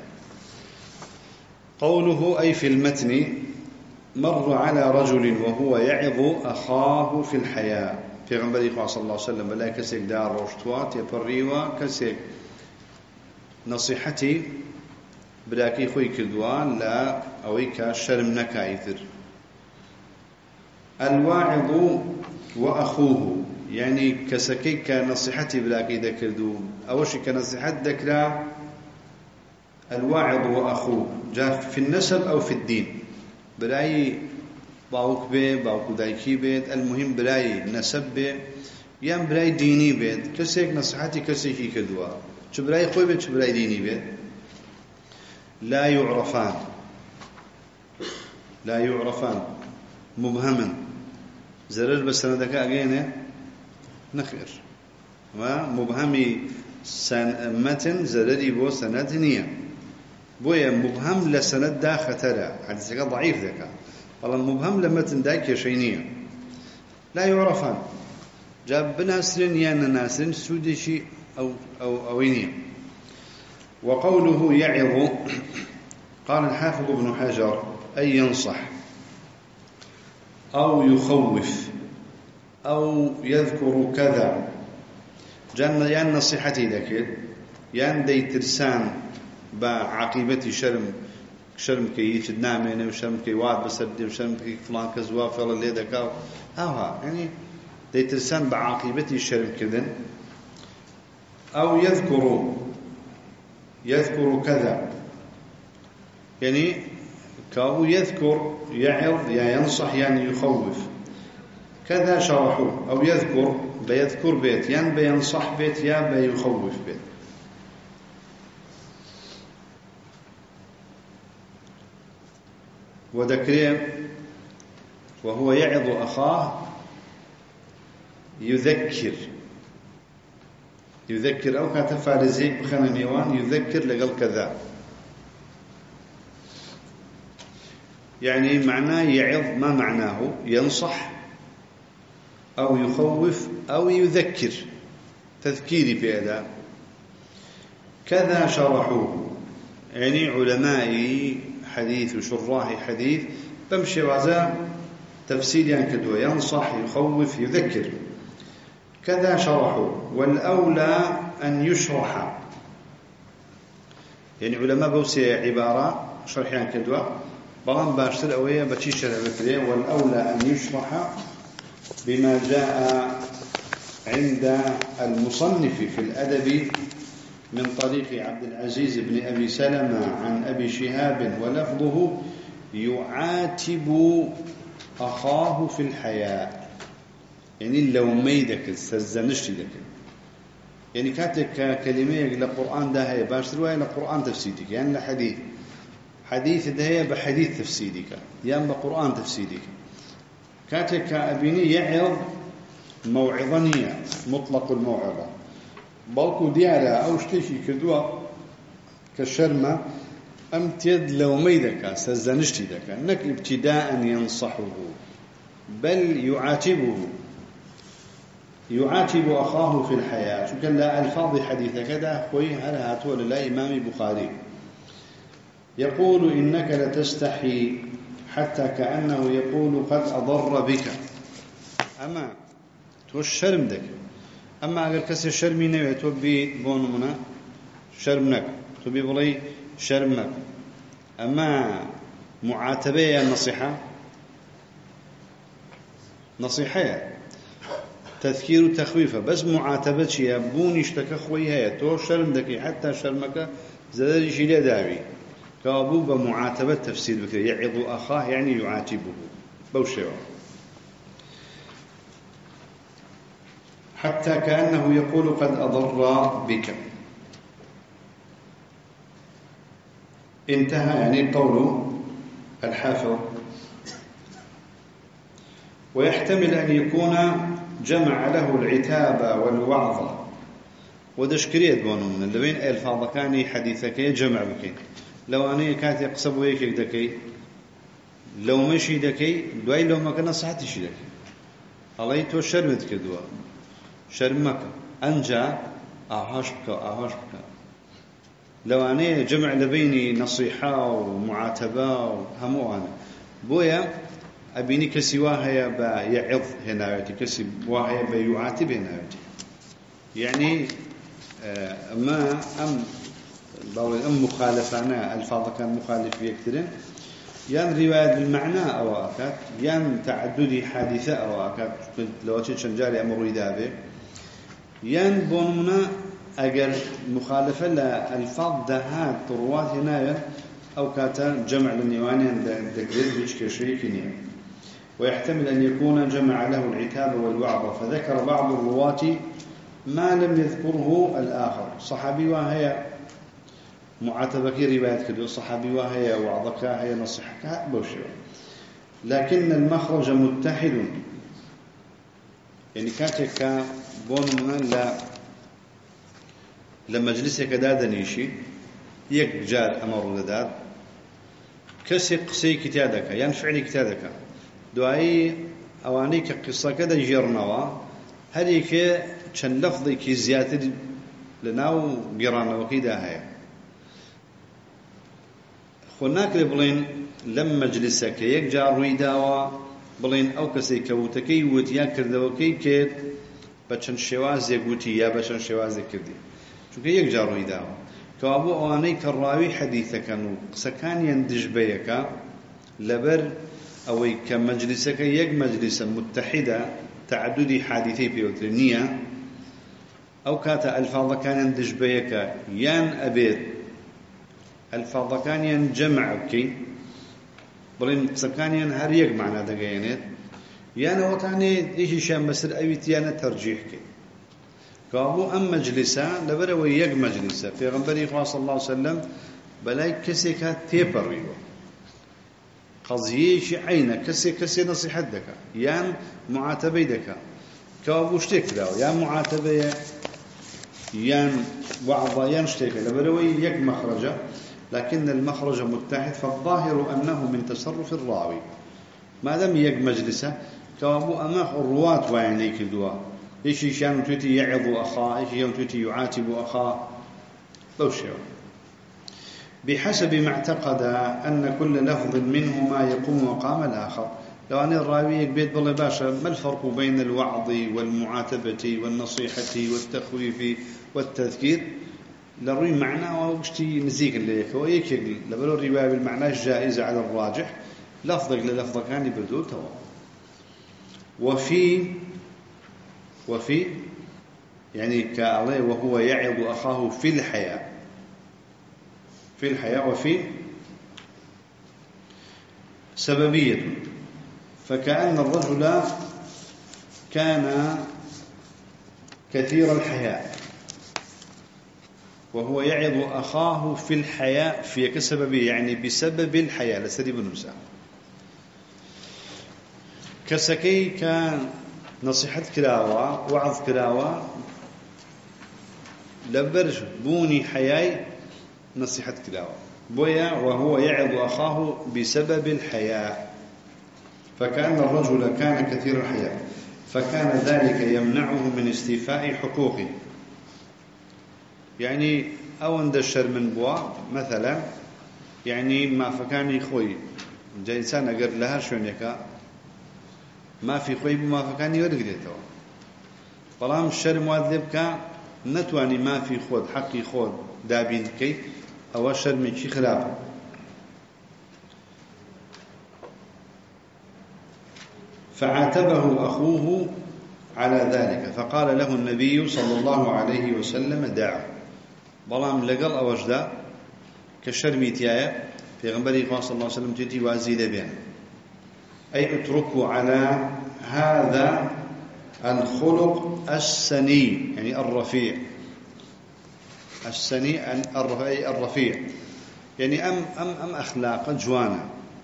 قوله أي في المتن مر على رجل وهو يعظ أخاه في الحياة. في غنبري صلى الله عليه وسلم بلا كسيك دار روشتوات يبريوا كسيك نصيحتي براكي خوي كردوان لا أويك شرم نكايتر. الواعظ وأخوه يعني كسكيك كنصيحتي براكي ذكردو أوشي كنصيحت ذكرى الواعظ وأخوه جاء في النسب أو في الدين براي باوك بي باوك دايكي بيت المهم براي نسب بي يام براي ديني بيت كسيك نصيحتي كسيكي كردوا چ براي خوي بيت چ براي ديني بيت. لا يعرفان لا يعرفان مبهما زرر بسندك أجينه نخير ومبهمي سن متن زرري بو سند نية بويا مبهم لسند دا خطرة حديثك ضعيف ذاك والله مبهم لمتن داك يشينية. لا يعرفان جاب بناسرين يانا ناسرين سودشي أو أو أوينية. وقوله يعظ قال الحافظ ابن حجر أي ينصح أو يخوف أو يذكر كذا جان يان نصيحتي ذكر يان دي ترسان بعقيبتي شرم شرم كي يتنامين وشرم كي واد بسردي وشرم كي فلان كزواف ولا اللي ذكاو هاها يعني دي ترسان بعقيبتي شرم كذن. أو يذكر يذكر كذا يعني كاو يذكر يعظ يا ينصح يعني يخوف كذا شرحوه. أو يذكر بيذكر بيت يعني بينصح بيت يا بيخوف بيت. وذكر وهو يعظ أخاه يذكر يذكر أو كاتفارزي بخنا نيوان يذكر لقل كذا يعني معناه يعظ ما معناه ينصح أو يخوف أو يذكر تذكيري بهذا. كذا شرحوه يعني علماء حديث وشراح حديث بمشي وزا تفسير يعني كدوه ينصح يخوف يذكر. كذا شرحوه والأولى أن يشرح يعني علماء بوسي عبارة شرح يعني كدوه بلان باشتر أوية بشي شرح بكريه. والأولى أن يشرح بما جاء عند المصنف في الأدب من طريق عبد العزيز بن أبي سلمة عن أبي شهاب ولفظه يعاتب أخاه في الحياة يعني لو ميدك سزنشتي لك يعني كاتك كلمة للقرآن ده هي باشتر وهي للقرآن تفسيرك يعني لحديث حديث ده هي بحديث تفسيرك يعني بقرآن تفسيرك. كاتك أبيني يعظ موعظنية مطلق الموعظة بلكو ديالا أو شتيشي كدوا كالشرمة أمتيد لو ميدك سزنشتي لك أنك ابتداء ينصحه بل يعاتبه يعاتب أخاه في الحياة. شو كان لا ألفاظ حديثة كذا خوي على هاتول لا إمام بخاري يقول إنك لتستحي، حتى كأنه يقول قد أضر بك. أما تو الشرم دك، أما أجر كسر شرمي نوي توبي بونمنا شرمنك توبي بلي شرمك. أما معاتبة النصيحة نصيحة تذكير وتخويف، بس معاتبة شيء بوني اشتكى خوي هي تو شرم دكي حتى شرمك زاد شيء داوي كابو بمعاتبة تفسير بك يعظ أخاه يعني يعاتبه بوشوا، حتى كأنه يقول قد أضر بك. انتهى يعني قول الحافظ. ويحتمل أن يكون جمع له العتاب والوعظ ودشكريت بونو من اللي بين الفاظ كاني حديثك جمع بكين. لو أنا كانت يقصب ويك دكي لو مشي دكي دواي لو ما كان صحتي شي دكي الله تو شرمت كدوا شرمك أنجا أهاش بك أهاش بك. لو أنا جمع لبيني نصيحة ومعاتبة وهمو أنا بويا أبيني كسي واهي بيعظ هنايتي كسي واهي بيعاتب هنايتي يعني ما أم ضروري أم مخالفانا الفاظ كان مخالف يكترن يان رواية بالمعنى أو أكاد يان تعددي حادثة أو أكاد لو تشن جاري أمر يدابه يان بونمنا أجر مخالفة للفاظ دهات طروات هنايا أو كاتا جمع للنيواني ذكر بيش كشريكني. ويحتمل أن يكون جمع له العتاب والوعظ، فذكر بعض الرواة ما لم يذكره الآخر. صحابي وهي معاتبك رواية كده صحابي وهي وعظك هي نصيحك بوشي، لكن المخرج متحد يعني كاتك بون من لا لما جلسك دادنيشي يك جار أمر داد كسي قسي كتادك يعني فعلي كتادك دعائي أوانيك قصة كده جيرنوا هذيك كان لفظي كي زيادة لناو قرانا وكيدا هي هناك بلين لما جلسك يك جار ويداوا بلين أو كسي كوتكي وتيا كردوكي كيد بچن شواز يقوتي يا بچن شواز كردي شو كي يك جار ويداوا كابو أواني كراوي حديثك كانوا سكان يندج بيك لبر أو كمجلسك يك مجلسا متحدة تعددي حادثي بيوترينية أو كاتا ألفاظ كان يندج بيك يان أبيت ألفاظ كان ينجمع بكي بلين سكان ينهر يك معنا دقينات يانا وطاني إيشي شام بسر أبيت يانا ترجيح كي كابو أم مجلسا لبر ويك مجلسا في غنبري صلى الله عليه وسلم بلاي كسي كات تيبر ويو قضية شي عينه كسي كسي نصيحة دكا يان معاتبة دكا كابو شتيك داو يان معاتبة يان وعظة يان شتيك لبروي يك مخرجة، لكن المخرج متحد فالظاهر أنه من تصرف الراوي ما دام يك مجلسة كابو أماخ الرواة وعينيك دوا إيش يشان تويتي يعظ أخاه إيش يوم تويتي يعاتب أخاه لو شيء بحسب ما اعتقد أن كل لفظ منهما يقوم مقام الآخر. لو أن الراوي يقبيد بالله باشا ما الفرق بين الوعظ والمعاتبة والنصيحة والتخويف والتذكير لروي معنى وشتي نزيك اللي هو يك لبلو الرواية بالمعنى الجائزة على الراجح لفظك للفظ كان يبدو توا. وفي وفي يعني كالله وهو يعظ أخاه في الحياة في الحياة وفي سببية، فكأن الرجل كان كثير الحياة وهو يعظ أخاه في الحياة في كسببية يعني بسبب الحياة لسريب النساء كسكي كان نصيحة كراوة وعظ كراوة لبرج بوني حياي نصيحة كراوة بويا وهو يعظ أخاه بسبب الحياة، فكأن الرجل كان كثير الحياة فكان ذلك يمنعه من استيفاء حقوقه. يعني أو اندشر من بوا مثلا يعني ما فكاني خوي جا إنسان أقر لها شونيكا ما في خوي بما فكاني ورقليته بلام الشر مواذبك نتواني ما في خود حقي خود دابين كي أو الشر من شي خلافه فعاتبه أخوه على ذلك فقال له النبي صلى الله عليه وسلم دعه بلام لقل أوجدا كالشر ميتيايا في غنبري صلى الله عليه وسلم تيتي وازيد بين أي اتركوا على هذا الخلق السني يعني الرفيع السني الرفيع يعني أم أم أم أخلاق جوانا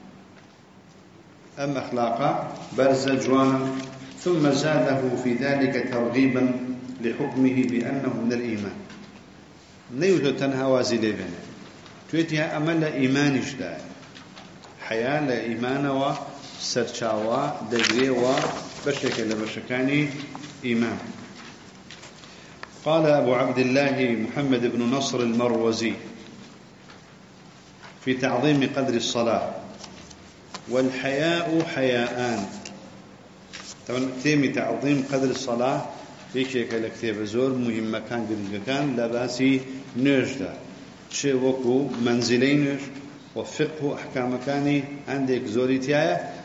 أم أخلاق برز جوانا ثم زاده في ذلك ترغيبا لحكمه بأنه من الإيمان نيوتو تنها وازيد بين تويتها أمل إيمان جدا حياة لإيمان وسرشاوى دقري وبشك لبشكاني إيمان قال أبو عبد الله محمد بن نصر المروزي في تعظيم قدر الصلاة والحياء حياءان طبعا تيمي تعظيم قدر الصلاة في شيء كالكتاب زور مهم كان قد كان لباسي نجدة شيء وكو منزلين وفقه أحكام كاني عندك زوريتيا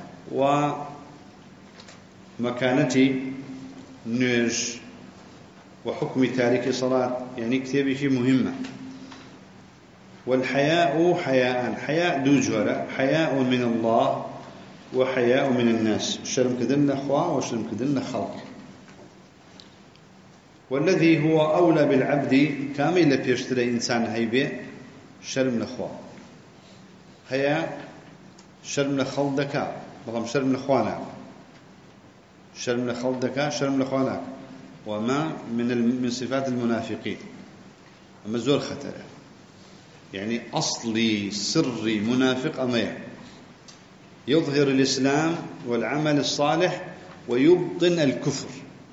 ومكانتي نج وحكم تارك صلاة يعني كتابي شيء مهمة والحياء حياء حياء دو جورة حياء من الله وحياء من الناس شرم كدن أخوة وشرم كدن خلق والذي هو أولى بالعبد كامل بيشتري إنسان هيبه شرم الأخوة هيا شرم الخلدك بلام شرم الأخوانا شرم الخلدك شرم الأخوانا وما من من صفات المنافقين أما زور خطر يعني أصلي سري منافق أمير يظهر الإسلام والعمل الصالح ويبطن الكفر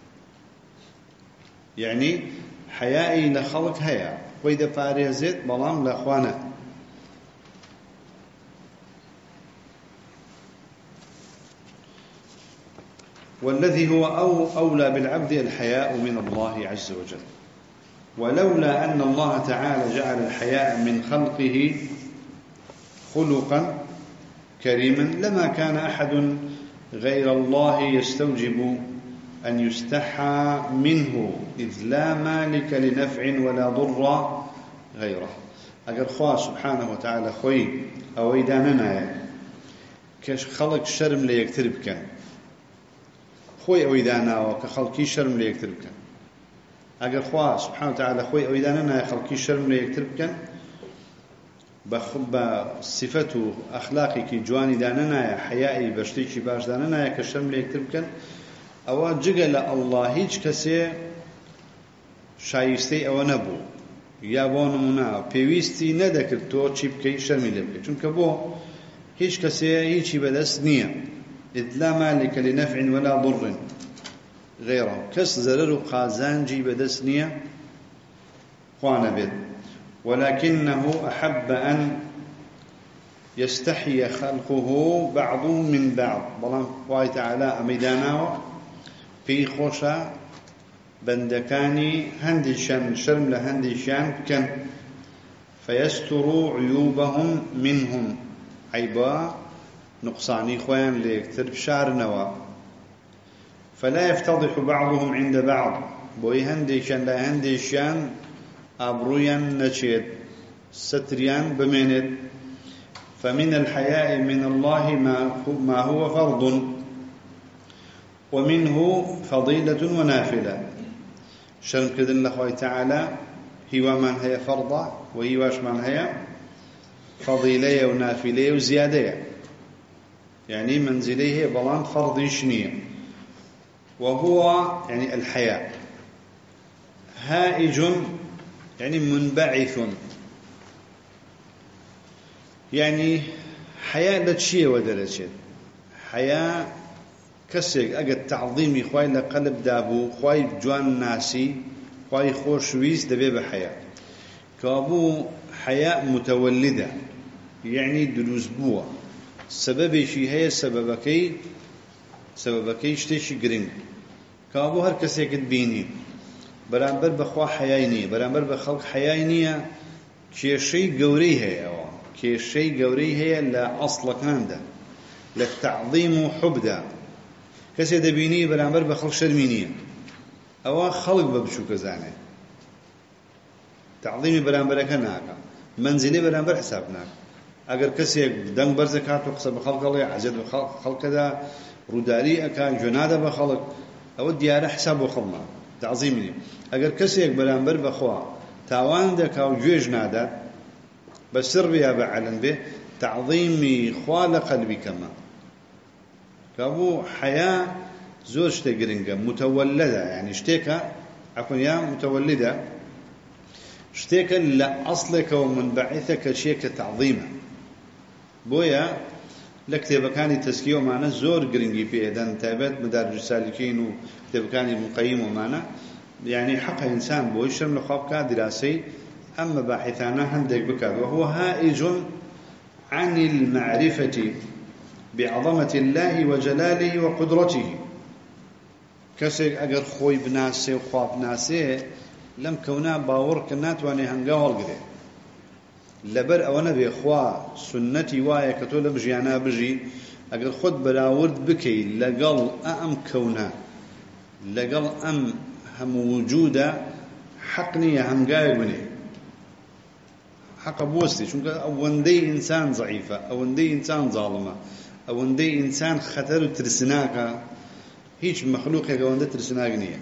يعني حيائي لخلق هيا وإذا فارزت بلام لأخوانا والذي هو أو أولى بالعبد الحياء من الله عز وجل ولولا أن الله تعالى جعل الحياء من خلقه خلقا كريما لما كان أحد غير الله يستوجب أن يستحى منه إذ لا مالك لنفع ولا ضر غيره أقر خواه سبحانه وتعالى خوي أو إداننا كش خلق شرم ليكترب كان خوي أو إدانا وكخلقي شرم ليكترب كان أقر خواه سبحانه وتعالى خوي أو إداننا خلقي شرم ليكترب كان بخب صفته أخلاقي جواني داننا حيائي بشتيكي باش داننا كشرم ليكترب كان أو جگل الله هیچ کسی شایسته او نبو یا بو نمونه پیوستی ندکرد تو چی بکی شرمی لبکی چونکه بو هیچ کسی هیچی بدست نیه إذ لا مالك لنفع ولا ضر غيره كس زرر قازانجي بدست نیه خوانا بيت ولكنه أحب أن يستحي خلقه بعضهم من بعض بلان الله تعالى أميداناو في خوشا بندكاني هندشان شرم لهندشان كان فيستروا عيوبهم منهم عيبا نقصاني خوان ليكتر بشعر نوا فلا يفتضح بعضهم عند بعض بوي هندشان لا هندشان أبرويا نشيد ستريان بميند فمن الحياء من الله ما هو فرض ومنه فضيلة ونافلة شرم كذن الله تعالى هو من هي فرضة وهي واش من هي فضيلة ونافلة وزيادة يعني منزليه بلان فرض شنية وهو يعني الحياء هائج يعني منبعث يعني حياة لتشيه ودرجة حياة كسيك أجد تعظيمي خواي لقلب دابو خواي جوان ناسي خواي خوش ويس دبي بحياة كابو حياة متولدة يعني دروز بوا سبب شي هي سببكي سببكي شتيشي جرينج كابو هر كسي كتبيني برامبر بخوا حيايني برامبر بخلق حيايني كيشي قوري هي أو كيشي قوري هي لا أصل كاندا للتعظيم حبدا كسي دبيني برامبر بخلق شرمينية أو خلق ببشو كزاني تعظيمي برامبر كناكا منزلي برامبر حسابناك اگر كسي دنگ برزكات وقصر بخلق الله عزيز بخلق كذا روداري كان جناده بخلق او ديار حساب وخلنا تعظيمني اگر كسي برامبر بخوا تاوان دك او جوج نادا بسر بها بعلن به تعظيمي خوال قلبي كما كابو حياه زور شتيغرينغا متولده يعني شتيكا عفوا يا متولده شتيكا لا اصلك ومنبعثك شيء كتعظيمه بويا لكتابكاني تزكيه ومعنا زور جرينجي بيه دان تابت مدارج السالكين وكتابكاني مقيم ومعنا يعني حق إنسان بوي شرم لخواب دراسي أما باحثانا هندك بكاد وهو هائج عن المعرفة بعظمة الله وجلاله وقدرته كسر أجر خوي بناسي وخواب ناسي لم كونا باور كنات واني هنقاول قدي لبر او نبي اخوا سنتي وايه كتول بجيانا بجي اگر خود براورد بكي لقل ام كونا لقل ام هم وجوده حقني هم قايل مني حق بوستي شنك اوندي انسان ضعيفه اوندي انسان ظالمه اوندي انسان خطر ترسناك هيج مخلوق اوندي ترسناك نيه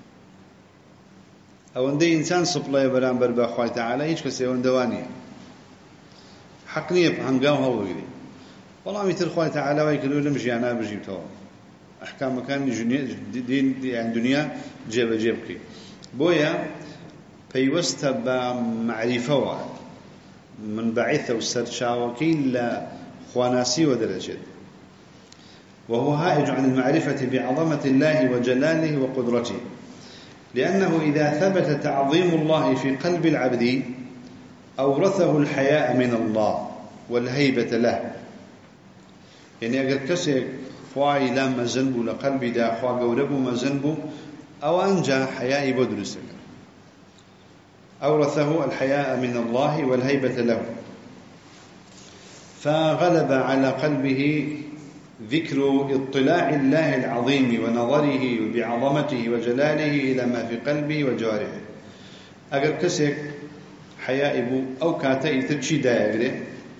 اوندي انسان سبلاي برامبر باخوي تعالى هيج كسي اوندوانيه حقني بهنقاو هولغري والله مثل خوي تعالى ويكلوا لهم جيانا بجيبتو احكام مكان دين يعني دنيا جيب جيبكي بويا فيوست بمعرفه من بعثه وسرشاوكي لا خواناسي ودرجه وهو هائج عن المعرفه بعظمه الله وجلاله وقدرته لانه اذا ثبت تعظيم الله في قلب العبد أورثه الحياء من الله والهيبة له يعني أقل كسي خواهي لا مزنبو لقلبي دا خواه قوربو مزنبو أو أنجا حياء بدرسك أورثه الحياء من الله والهيبة له فغلب على قلبه ذكر اطلاع الله العظيم ونظره بعظمته وجلاله إلى ما في قلبه وجوارحه أقل كسي حياء بو أو كاتئ ترشي دايره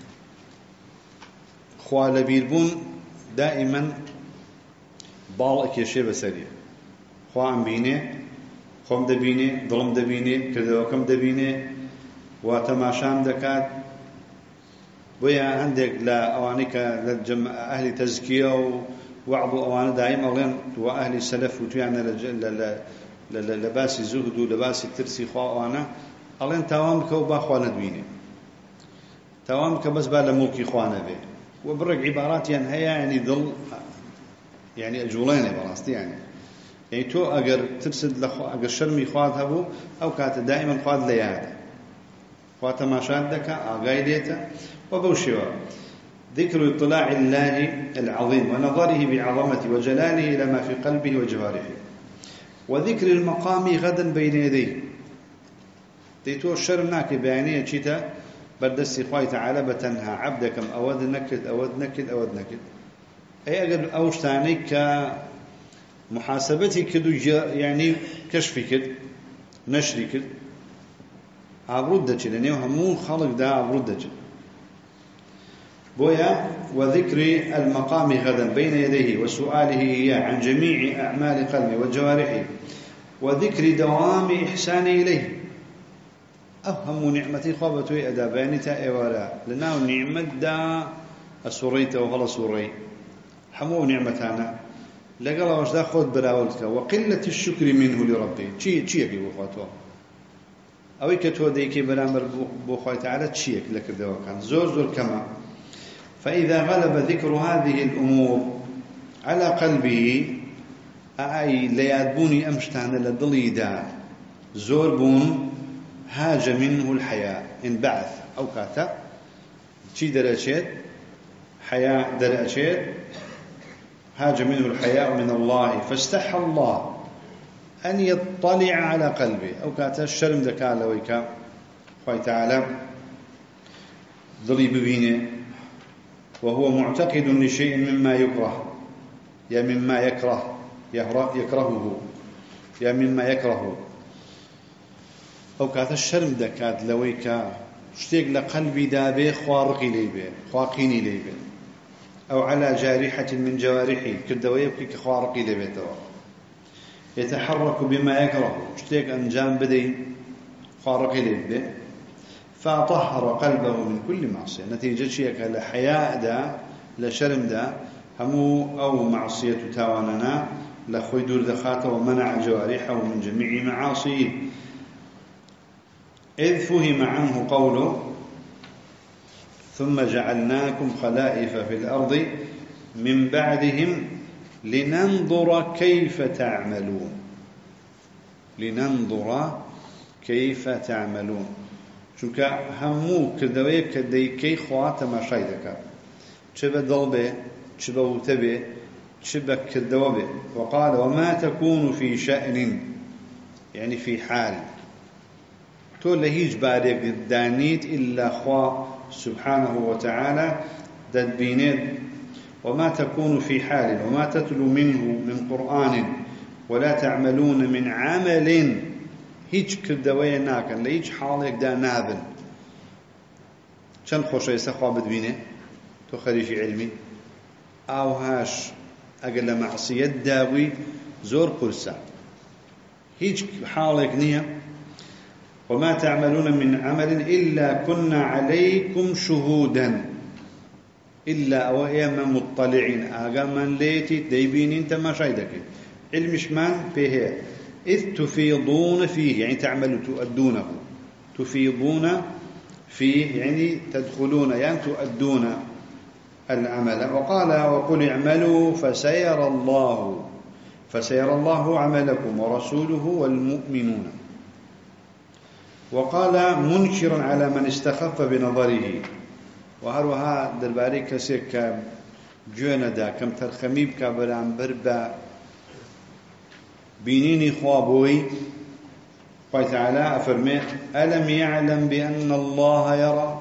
خوال بيربون دائما بالك يشي بسريع خوام بينه خوم دبينه ظلم دبينه كردوكم دبينه وتماشام دكات ويا عندك لا أوانيك للجمع أهل تزكية ووعظ أوان دائما لين وأهل السلف وتيانا لباس زهد ولباس الترسي خوا أوانا ألين تمام كو باخوانا دوينه تمام كبس بالا ملكي خوانا به وبرق عبارات يعني هي يعني ظل يعني أجولين براستي يعني يعني تو أجر ترسد لخو أجر شرمي خواد هبو أو كات دائما خواد لياده خوات ما شادك أغايديته وبوشوا ذكر اطلاع الله العظيم ونظره بعظمته وجلاله إلى ما في قلبه وجوارحه وذكر المقام غدا بين يديه تيتو الشرناك بيانية تشيتا بردسي خوي تعالى بتنهى عبدكم أود نكد أود نكد أود نكد أي أقل أوش ثاني كمحاسبتي كدو يعني كشفي كد نشري كد عبردة لأنه همون خلق دا عبردة بويا وذكر المقام غدا بين يديه وسؤاله إياه عن جميع أعمال قلبه وجوارحه وذكر دوام إحسانه إليه أهم نعمتي خوابتوي أداباني تأيوالا لأنه نعمة دا أسوريت وهلا سوري حمو نعمتانا لقال وجدا خود براولتك وقلة الشكر منه لربه شيء شيء يقول خاطوه أو كتو ديكي برامر بوخوي تعالى تشيك لك الدواكان زور زور كما فإذا غلب ذكر هذه الأمور على قلبه أي ليادبوني أمشتان لدلي دا زور بون هاج منه الحياة انبعث أو كاتا شي درجات حياء درجات هاج منه الحياء من الله فاستحى الله أن يطلع على قلبه أو كاتا الشرم دكا لويكا خوي تعالى ضري ببينه وهو معتقد لشيء مما يكره يا مما يكره يكرهه يا مما يكره أو كاتا الشرم دكات لويكا شتيق لقلبي دابي خوارقي ليبي خواقيني ليبي أو على جارحة من جوارحي كدوي يبكي كخوارقي ليبي يتحرك بما يكره شتيق أنجام بدي خوارقي ليبي فطهر قلبه من كل معصية نتيجة شيء لحياء دا لشرم دا همو أو معصية تاواننا لخوي دور دخاته ومنع جوارحه من جميع معاصيه إذ فهم عنه قوله ثم جعلناكم خلائف في الأرض من بعدهم لننظر كيف تعملون لننظر كيف تعملون چونکە هەموو کردەوەیەک کە دەیکەی خوا تەماشای دەکات چ بە دڵ بێ چ بە وتە بێ چ بە کردەوە بێ وقال وما تكون في شأن يعني في حال تۆ لە هیچ بارێک دانیت إلا خوا سبحانه وتعالى دەتبینێت وما تكون في حال وما تتلو منه من قرآن ولا تعملون من عمل هیچ کردەوەیە ناکەن لە هیچ حاڵێکدا نابن چەند خۆشە ئێستا خوا بتبینێ تۆ خەریکی علمی ئاوهاش ئەگەر لە مەعسیەت دابووی زۆر قورسە هیچ حاڵێک نییە وما تعملون من عمل إلا كنا عليكم شهودا إلا أو إيما مطلعين آقا من ليتي ديبين تماشاي دكي علمش من فيه إذ تفيضون فيه يعني تعملوا تؤدونه تفيضون فيه يعني تدخلون يعني تؤدون العمل وقال وقل اعملوا فسيرى الله فسيرى الله عملكم ورسوله والمؤمنون وقال منكرا على من استخف بنظره وهروها درباري كسيك جوندا كم ترخميب كبران بربا بينيني خوابوي قال تعالى أفرمي ألم يعلم بأن الله يرى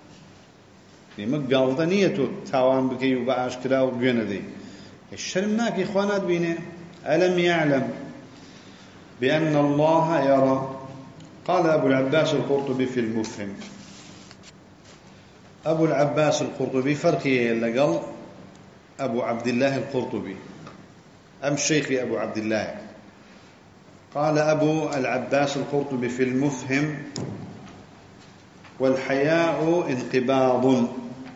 لما قال نيته تاوان بكي وبعاش كلا وجندي الشرم ناكي إخوانات بينه ألم يعلم بأن الله يرى قال أبو العباس القرطبي في المفهم أبو العباس القرطبي فرقه اللي قال أبو عبد الله القرطبي أم الشيخ أبو عبد الله قال أبو العباس القرطبي في المفهم والحياء انقباض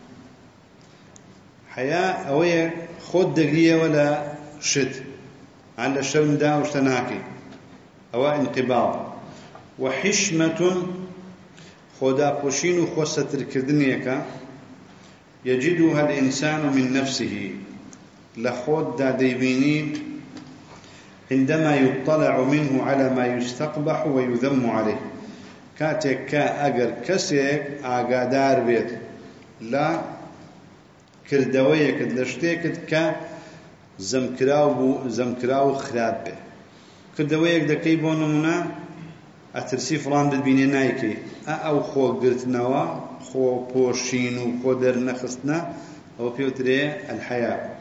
حياء أوي خد دقيقة ولا شت على الشرم دا وشتناكي أو انقباض وحشمة خدا بوشين وخوصة الكردنيكا يجدها الإنسان من نفسه لخود دا ديبيني عندما يطلع منه على ما يستقبح ويذم عليه كاتك كا أجر كسيك آقادار بيت لا كردويك دلشتيك كا زمكراو زمكراو خراب به كردويك دكي بونمنا أترسي فلان بتبيني نايكي أو خو قرتنوا خو بوشينو خو در نخستنا أو بيوتري الحياة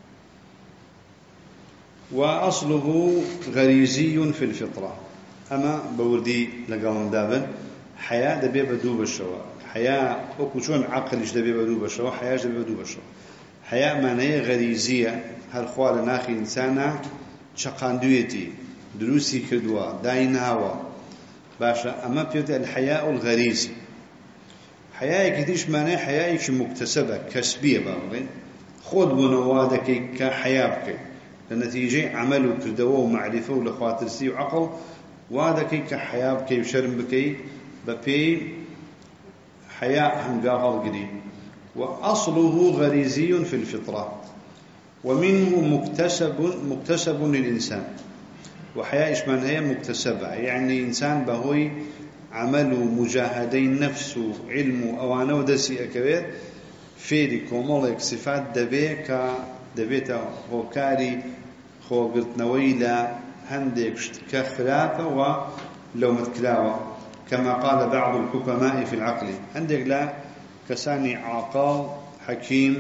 وأصله غريزي في الفطرة أما بوردي لقاهم دابن حياة دبي بدو بالشوا حياة أكو شون عقلش دبي بدو بالشوا حياة دبي بدو بالشوا حياة معناها غريزية هالخوال ناخي إنسانا شقاندويتي دروسي كدوا دايناوا باشا أما بيوتي الحياة الغريزي حياة كتيش معناها حياة مكتسبة كسبية باغين خود بنوادك كحياة لنتيجة عمل وكردوه ومعرفة ولخواترسي وعقل وادكي كحياة بكي وشرم بكي ببي حياة هم قاهر قديم وأصله غريزي في الفطرة ومنه مكتسب مكتسب للإنسان وحياة إشمان هي مكتسبة يعني إنسان بهوي عمله مجاهدين نفسه علمه أوانه ودسي أكبر فێری کۆمەڵێک صفات دەبێت کە دەبێتە هۆکاری خۆگرتنەوەی لە هەندێک شت کە خراپە و لەومەتکراوە كما قال بعض الحكماء في العقل عندك لا كساني عاقل حكيم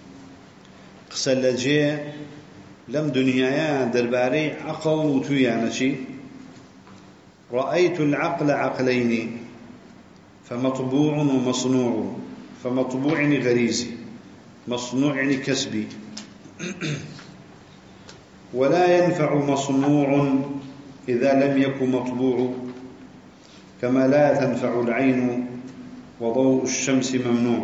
قسلجي لم دنيايا درباري عقل وتويانشي رأيت العقل عقلين فمطبوع ومصنوع فمطبوع يعني غريزي مصنوع يعني كسبي ولا ينفع مصنوع إذا لم يكن مطبوع كما لا تنفع العين وضوء الشمس ممنوع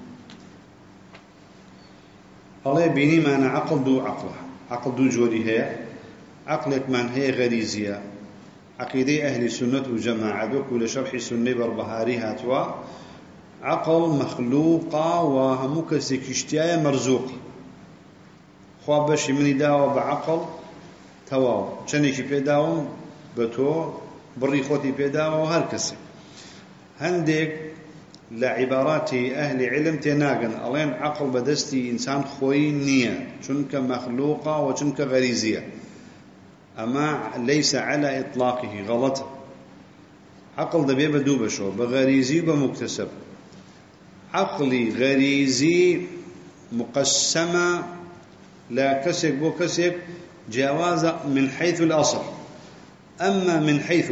الله بيني معنى عقل دو عقله عقل دو جوري هي عقلك من هي غريزية عقيدة أهل السنة وجماعة وكل شرح سنة بربهاري هاتوا عقل مخلوقة وهمكسك اشتياء مرزوق خواب بشي مني داوا بعقل تواو چنيكي بيداوم بتو بڕی خۆتی پێداوە و هەر کەسێک هەندێک لە عیباراتی ئەهلی علم تێناگەن ئەڵێن عەقڵ بەدەستی ئینسان خۆی نییە چونکە مەخلووقە و چونکە غەریزیە ئەمە لەیسە عەلە ئیطلاقیه غەڵەتە عەقڵ دەبێ بە دوو بەشەوە بە غەریزی و بە موکتەسەب عەقڵی غەریزی مقسمە لە کەسێک بۆ کەسێک جیاوازە من حيث الأصل أما من حيث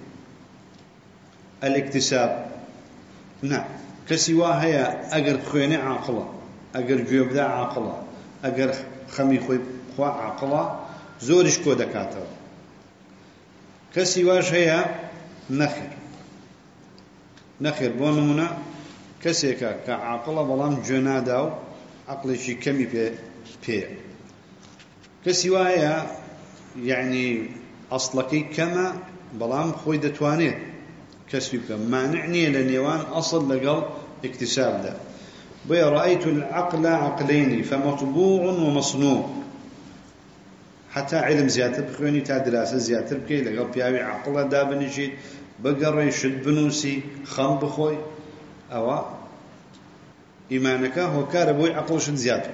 الاكتساب نعم كسوا هي أجر خويني عاقلة أجر جوبدا عاقلة أجر خمي خوي خوا عاقلة زورش كودا كاتو كسواش هي نخر نخر بونمنا كسيكا كعاقلة بلام جناداو عقل شي كمي بي بي كسوا هي يعني أصلكي كما بلام خوي دتوانيت كسبي بك مانع نية لنيوان أصل لقل اكتساب ده بيا رأيت العقل عقلين فمطبوع ومصنوع حتى علم زيادة بخواني تا دراسة زيادة بكي لقل بياوي عقل دا بنجيد بقر يشد بنوسي خم بخوي أو إيمانك هو كاربوي عقل شد زيادة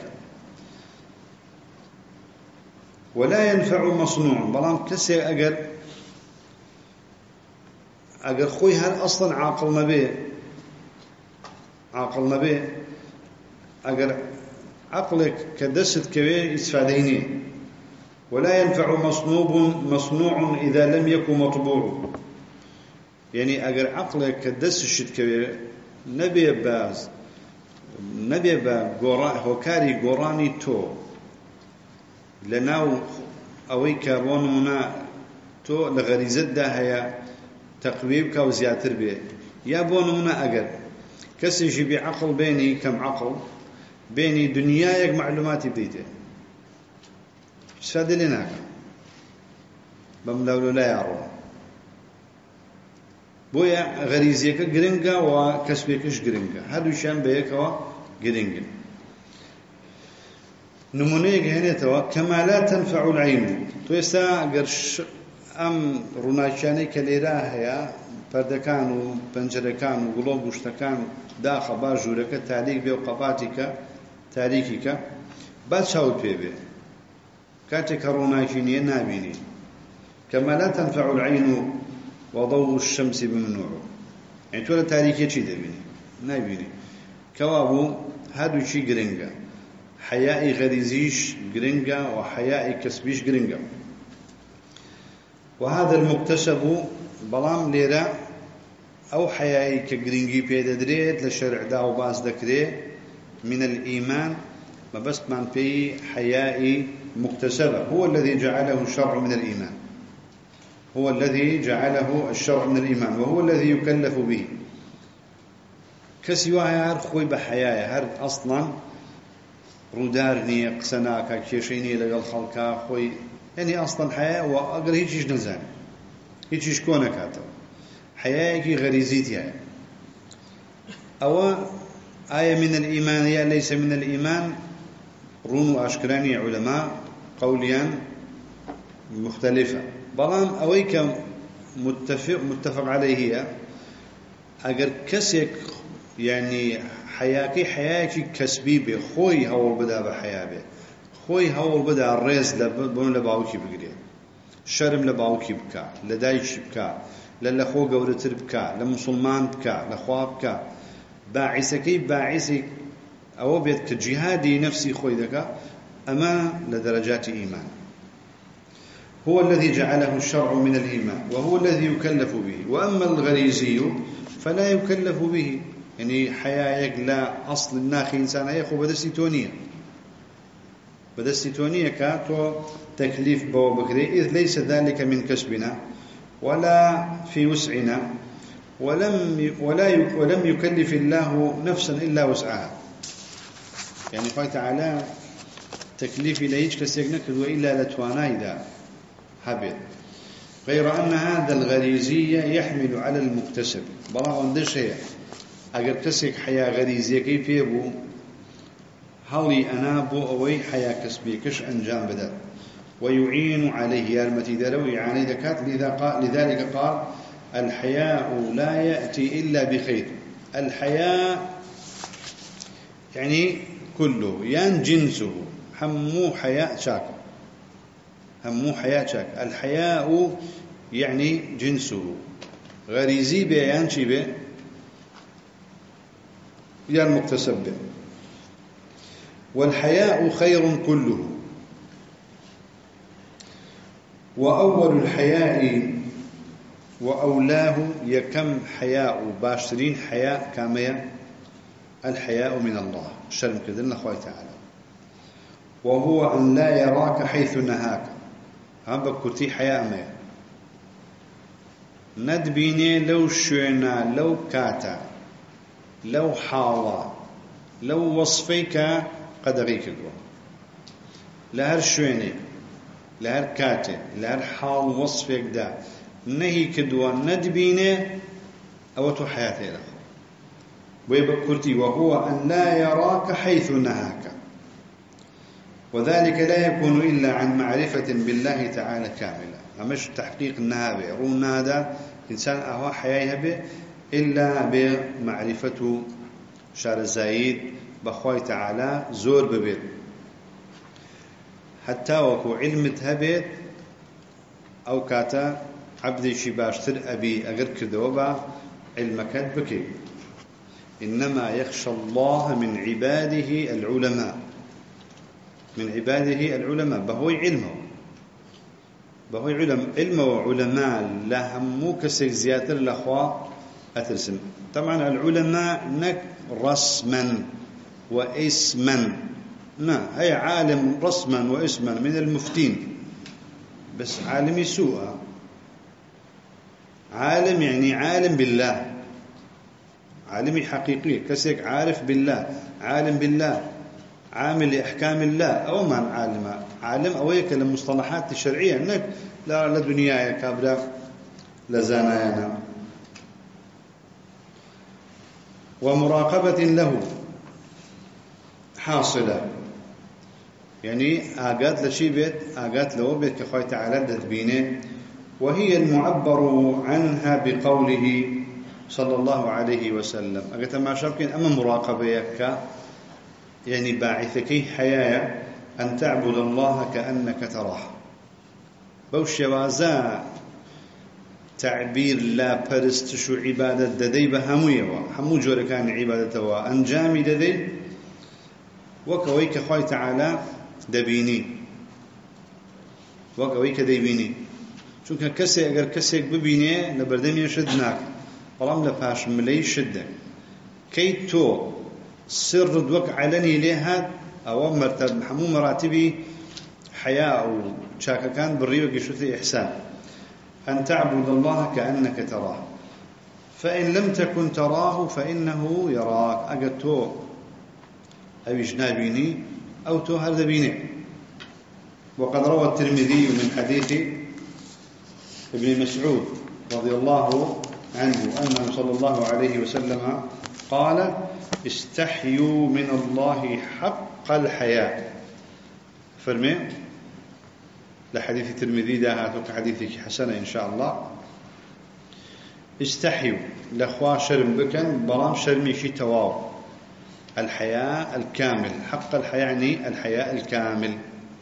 ولا ينفع مصنوع بلام كسي أجر أجر خوي هل أصلا عاقل نبي عاقل نبي أجر عقلك كدست كبير استفاديني ولا ينفع مصنوب مصنوع إذا لم يكن مطبوع يعني أجر عقلك كدست شد كبير نبي باز نبي با جورا هوكاري جوراني تو لناو أوي كابونونا تو لغريزة ده هي تقويب كاو زياتر به يا بونونا أجر كسي جيبي عقل بيني كم عقل بيني دنياك معلوماتي بديته شاد لناك بملولو لا يعرون بويا غريزيك جرينجا وكسبيكش جرينجا هادو شان بيكوا جرينجا نمونيك هنا توا كما لا تنفع العين تويستا قرش أم روناشاني كليرا هي پردكان و پنجركان و قلوب وشتكان داخل باجورك تعليق بيو قباتك تاريخك بعد شاول بيبي كاتك روناشيني نابيني كما لا تنفع العين وضوء الشمس بممنوع يعني تولا تاريخي شي دابيني نابيني كوابو هادو شي جرينجا حيائي غريزيش جرينجا وحيائي كسبيش جرينجا وهذا المكتسب بلام ليرا أو حيائي كجرينجي بيدا دريت لشرع داو باس دكري من الإيمان ما بس من في حيائي مكتسبة هو الذي جعله الشرع من الإيمان هو الذي جعله الشرع من الإيمان وهو الذي يكلف به كسيواها هر خوي بحيائي هر أصلا رودارني قسناك كيشيني لقل خلقا خوي يعني أصلا حياة وأقل هيجيش نزان هيجيش كونك هاتو حياة غريزيتها أو آية من الإيمان يا ليس من الإيمان رونو أشكراني علماء قوليا مختلفة بلام أويك متفق, متفق عليه أجر كسيك يعني حياكي حياكي كسبي به خوي هول بدا بحياة به خوي هول بدا الرز لبون لباوكي بقري شرم لباوكي بكا لدايش بكا للخو قورتر بكا لمسلمان بكا لخوا بكا باعثكي باعثي أو بيت كجهادي نفسي خوي ذكا أما لدرجات إيمان هو الذي جعله الشرع من الإيمان وهو الذي يكلف به وأما الغريزي فلا يكلف به يعني حياة لا أصل الناخي إنسان يخو بدستي تونية بدستي تونية كاتو تكليف بو بكري إذ ليس ذلك من كسبنا ولا في وسعنا ولم ولا ولم يكلف الله نفسا إلا وسعها يعني قال تعالى تكليف إليك كسيقنك وإلا لتوانا إذا هبط غير أن هذا الغريزية يحمل على المكتسب بلا عندش هي أجر كسيك حياة غريزية كيف يبو هلي أنا بو أوي حياة كسبي كش أنجام بدل ويعين عليه يارمتي دلو يعني ذكات لذا قال لذلك قال الحياء لا يأتي إلا بخير الحياء يعني كله ين جنسه همو حياء شاك همو حياء شاك الحياء يعني جنسه غريزي بيان شي بي ين مكتسب به والحياء خير كله وأول الحياء وأولاه يكم حياء باشرين حياء كامية الحياء من الله شرم كذلنا خوي تعالى وهو أن لا يراك حيث نهاك هم بكرتي حياء مية ندبيني لو شونا لو كاتا لو حالا لو وصفيك قد غيك لهر شويني لهر كاتي لهر حال وصفك دا نهي كدوا ندبينه أو تو حياتي له ويبكرتي وهو أن لا يراك حيث نهاك وذلك لا يكون إلا عن معرفة بالله تعالى كاملة مش تحقيق النهابة رون هذا إنسان أهوى حياة به إلا بمعرفة شار الزايد بخوي تعالى زور ببيت حتى وكو علم هبيت أو كاتا عبدي شي باشتر أبي أغير كدوبا علمك بكي إنما يخشى الله من عباده العلماء من عباده العلماء بهوي علمه بهوي علم علمه وعلماء لهمو كسيك زيادة الأخوة أترسم طبعا العلماء نك رسما واسما نا هي عالم رسما واسما من المفتين بس عالم سوء عالم يعني عالم بالله عالمي حقيقي كسيك عارف بالله عالم بالله عامل لأحكام الله أو من عالم عالم أو يكلم المصطلحات الشرعية إنك لا لا دنيا كابرا لزانانا ومراقبة له حاصلة يعني آقات لشي بيت آقات له بيت كخوي تعالى دبينه وهي المعبر عنها بقوله صلى الله عليه وسلم أقول ما شابكين أما مراقبة يكا يعني باعثكي حياة أن تعبد الله كأنك تراه بوش يوازا تعبير لا برستش عبادة ددي بهموية همو جورة كان عبادته أنجامي ددي وكويك خوي تعالى دبيني وكويك دبيني چونکە کەسێک ئەگەر کەسێک ببینێ لە بەردەمی شت ناکە بەڵام لە پاش ملەی شتە کەی تۆ سرت وەک عەلەنی لێ هات ئەوە مەرتەب هەموو مەراتبی حیا و چاکەکان بڕیوە گەشتووەتە ئیحسان أن تعبد الله كأنك تراه فإن لم تكن تراه فإنه يراك أجد تو أو جنابيني أو تو هذا بيني وقد روى الترمذي من حديث ابن مسعود رضي الله عنه أنه صلى الله عليه وسلم قال استحيوا من الله حق الحياء فرمي لحديث الترمذي ده هاتوك حديثك حسنة إن شاء الله استحيوا لأخوة شرم بكن برام شرمي شي تواو الحياء الكامل حق الحياء يعني الحياء الكامل.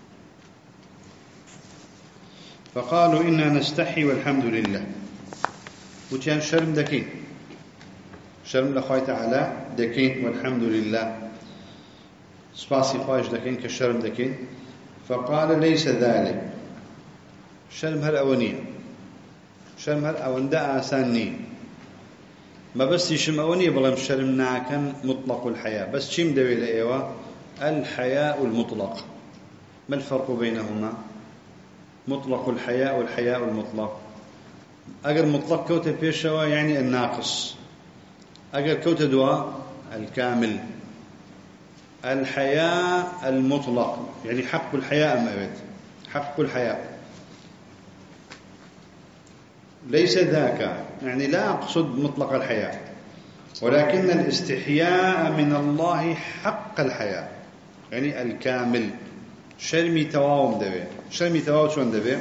فقالوا إنا نستحي والحمد لله وتيان شرم دكين شرم لأخوة تعالى دكين والحمد لله سباسي خواهش دكين كشرم دكين. فقال ليس ذلك شرم هل أونية شرم هل أوندا آساني ما بس يشم أونية بلام شرم ناكن مطلق الحياة بس شم دوي لأيوة الحياء المطلق. ما الفرق بينهما؟ مطلق الحياء والحياء المطلق. أجر مطلق كوت بيشوا يعني الناقص أجر كوت دواء الكامل. الحياء المطلق يعني حق الحياء ما بيت حق الحياء ليس ذاك يعني لا أقصد مطلق الحياء ولكن الاستحياء من الله حق الحياء يعني الكامل. شرمي تواوم دبي شرمي تواو شون دبي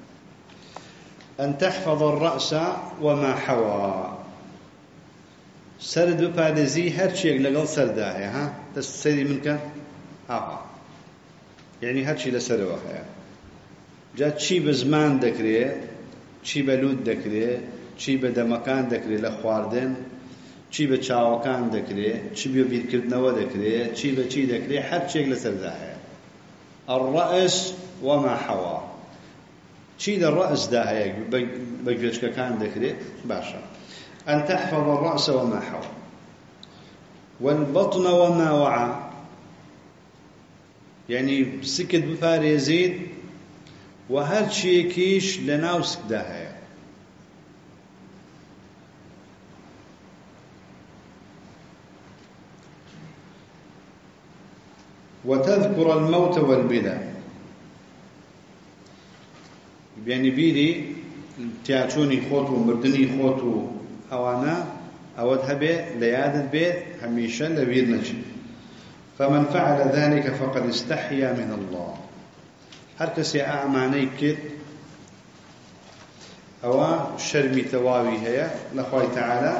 أن تحفظ الرأس وما حوى سرد بارزي هر شيء لقل سرداه ها تسري منك ها يعني هر شيء لسروا جات شي بزمان دكري شي بلود دكري شي بدمكان دكري لخواردن شي بچاوكان دكري شي بيركردنوا دكري شي بچي دكري هر شيء لسرداه. الرأس وما حوى شي للرأس ده هيك بجوجك كان دكري باشا. أن تحفظ الرأس وما حوى والبطن وما وعى يعني سكت بفاري يزيد وهر شيء كيش لناوسك داهية. وتذكر الموت والبلا يعني بيري تياتوني خوتو مردني خوتو أوانا أودها بي ليادت بي هميشا لبير نجي. فمن فعل ذلك فقد استحيا من الله هر كسي أعماني كت أو شرمي تواوي هي لخوي تعالى.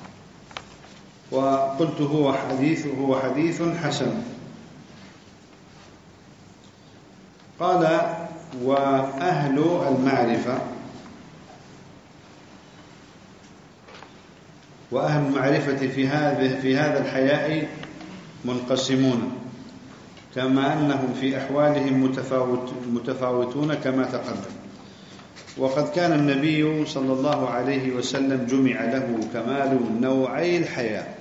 وقلت هو حديث هو حديث حسن. قال وأهل المعرفة وأهل المعرفة في هذا في هذا الحياء منقسمون كما أنهم في أحوالهم متفاوت متفاوتون كما تقدم. وقد كان النبي صلى الله عليه وسلم جمع له كمال نوعي الحياء.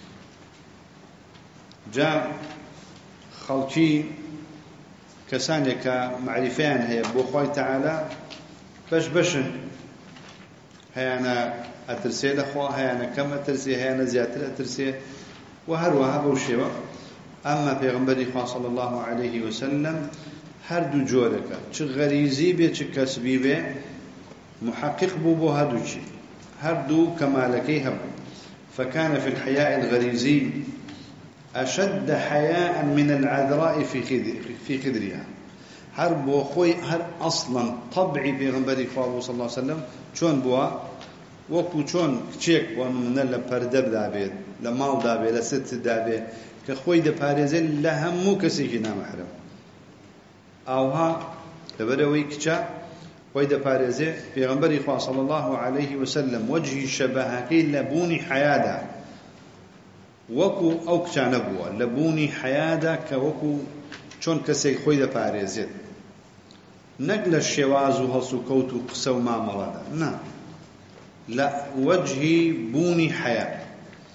جاء خلقي كسانك معرفان هي بوخوي تعالى باش باش هي أنا أترسي لأخوة هي أنا كم أترسي هي أنا زيادة أترسي وهروها بوشيوة. أما في غنبري خواه صلى الله عليه وسلم هردو جورك چه غريزي بي چه كسبي بي محقق بو هردو چي هردو كمالكي هبو. فكان في الحياء الغريزي أشد حياء من العذراء في خدر في خدرها. هرب وخوي هر أصلا طبعي في غنبري خواه صلى الله عليه وسلم چون بوا وكو چون كچيك ومن لپردب دابيد لمال دابيد لست دابيد كخوي ده بارزين لهمو كسيكي نامحرم أوها لبروي كچا خوي ده بارزين پیغمبر خواه صلى الله عليه وسلم وجه شبهكي لبوني حيادا وكو أو كچا نبوا لبوني حيادا كوكو چون كسيك خوي ده بارزين نقل الشواز وهلسو كوتو قسو ما مرادا نا لا وجهي بوني حياة.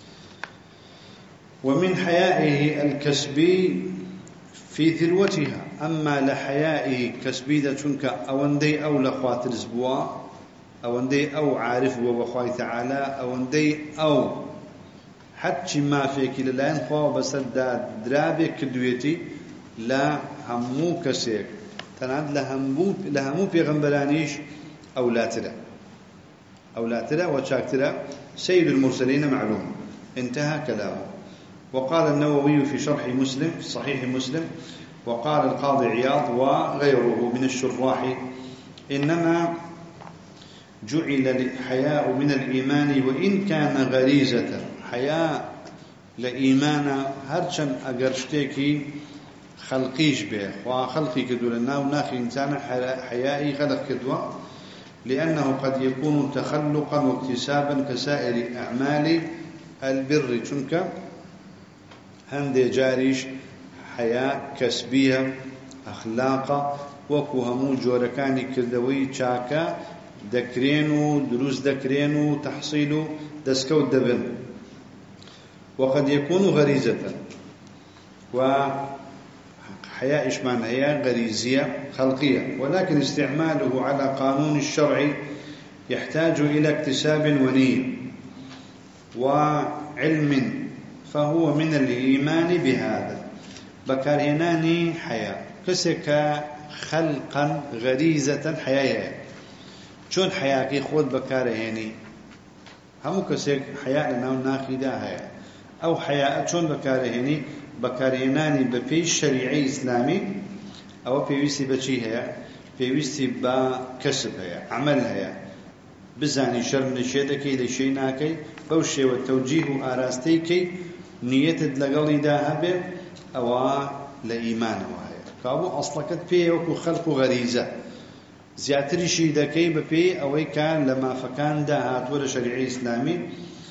ومن حيائه الكسبي في ذروتها. أما لحيائه كسبي دا چونك أوندي أو لخوات رزبوا أوندي أو عارف وبخواه تعالى أوندي أو حتى ما فيك للاين خواه بسد درابي كدويتي لا همو كسيك تنعد لهمو لهمو بيغنبرانيش أو لا ترى أو لا ترى وشاكترى سيد المرسلين معلوم. انتهى كلامه. وقال النووي في شرح مسلم في صحيح مسلم وقال القاضي عياض وغيره من الشراح إنما جعل الحياء من الإيمان وإن كان غريزة حياء لإيمان هرشن أقرشتكي خلقيش به وخلقي كدو لنا وناخي إنسان حيائي خلق كدوه لأنه قد يكون تخلقا واكتسابا كسائر أعمال البر چونك هندي جاريش حياء كسبية أخلاق وكوهمو جوركاني كردوي چاكا دكرينو دروس دكرينو تحصيل دسكو الدبن وقد يكون غريزة وحياء إشمان هي غريزية خلقية ولكن استعماله على قانون الشرع يحتاج إلى اكتساب ونية وعلم فهو من الإيمان بهذا بكارهناني حياء كسك خلقا غريزة حياء شون حياكي خود بكارهني همو كسك حياء لنا وناخي داها أو حياء شون بكارهني بكارهناني بفي الشريعي إسلامي أو بيويستي بشي هي بيويستي بكسب هي عمل هي بزاني شر من الشيدكي لشي ناكي بوشي والتوجيه آراستيكي نية لقلي داها به أو لإيمان وهي كابو أصلكت بيه وكو خلق غريزة زياتري شي دكي ببي أو كان لما فكان داهات ولا شريعي إسلامي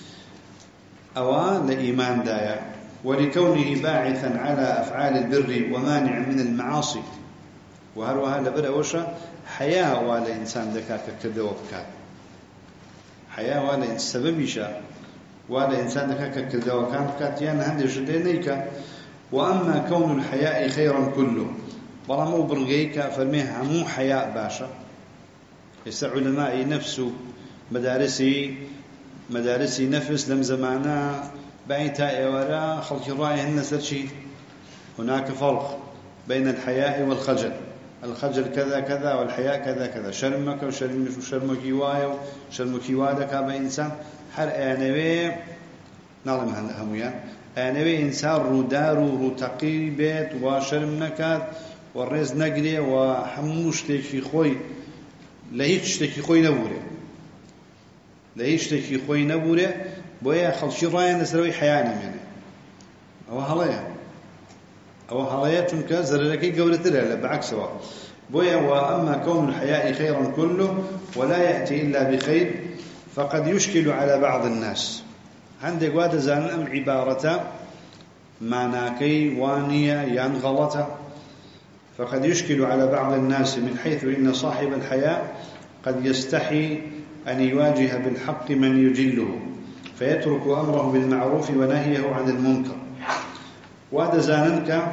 أو لإيمان دايا ولكونه باعثا على أفعال البر ومانع من المعاصي وهروها لبر أوشا حياة ولا إنسان دكاك كدو بكات حياة ولا السبب يشاء ولا إنسان دكاك كدو كان بكات يعني هندي شدينيك وأما كون الحياء خيرا كله برمو برغيك فرميه مو حياء باشا يسع علماء نفسه مدارسي مدارسي نفس لم زمانا بعيتا وراء خلق الرأي هن سرشي هناك فرق بين الحياء والخجل الخجل كذا كذا والحياء كذا كذا شرمك وشرمك وشرمك يوايا وشرمك يوادك بإنسان هر آنوي نعلم هميان آنوي إنسان رودار ورتقي بيت وشرم نكاد والرز نقري وحموش تكي خوي لهيش تكي خوي نبوري لهيش تكي خوي نبوري بويا خلشي رايا نسروي حيانا يعني أو هلايا أو هلايا تنك زرلكي قولت لها بعكسها بويا وأما كون الحياء خيرا كله ولا يأتي إلا بخير فقد يشكل على بعض الناس عندك وادا زان عبارة معناكي وانية ينغلطة فقد يشكل على بعض الناس من حيث إن صاحب الحياء قد يستحي أن يواجه بالحق من يجله فيترك أمره بالمعروف ونهيه عن المنكر وهذا زاننك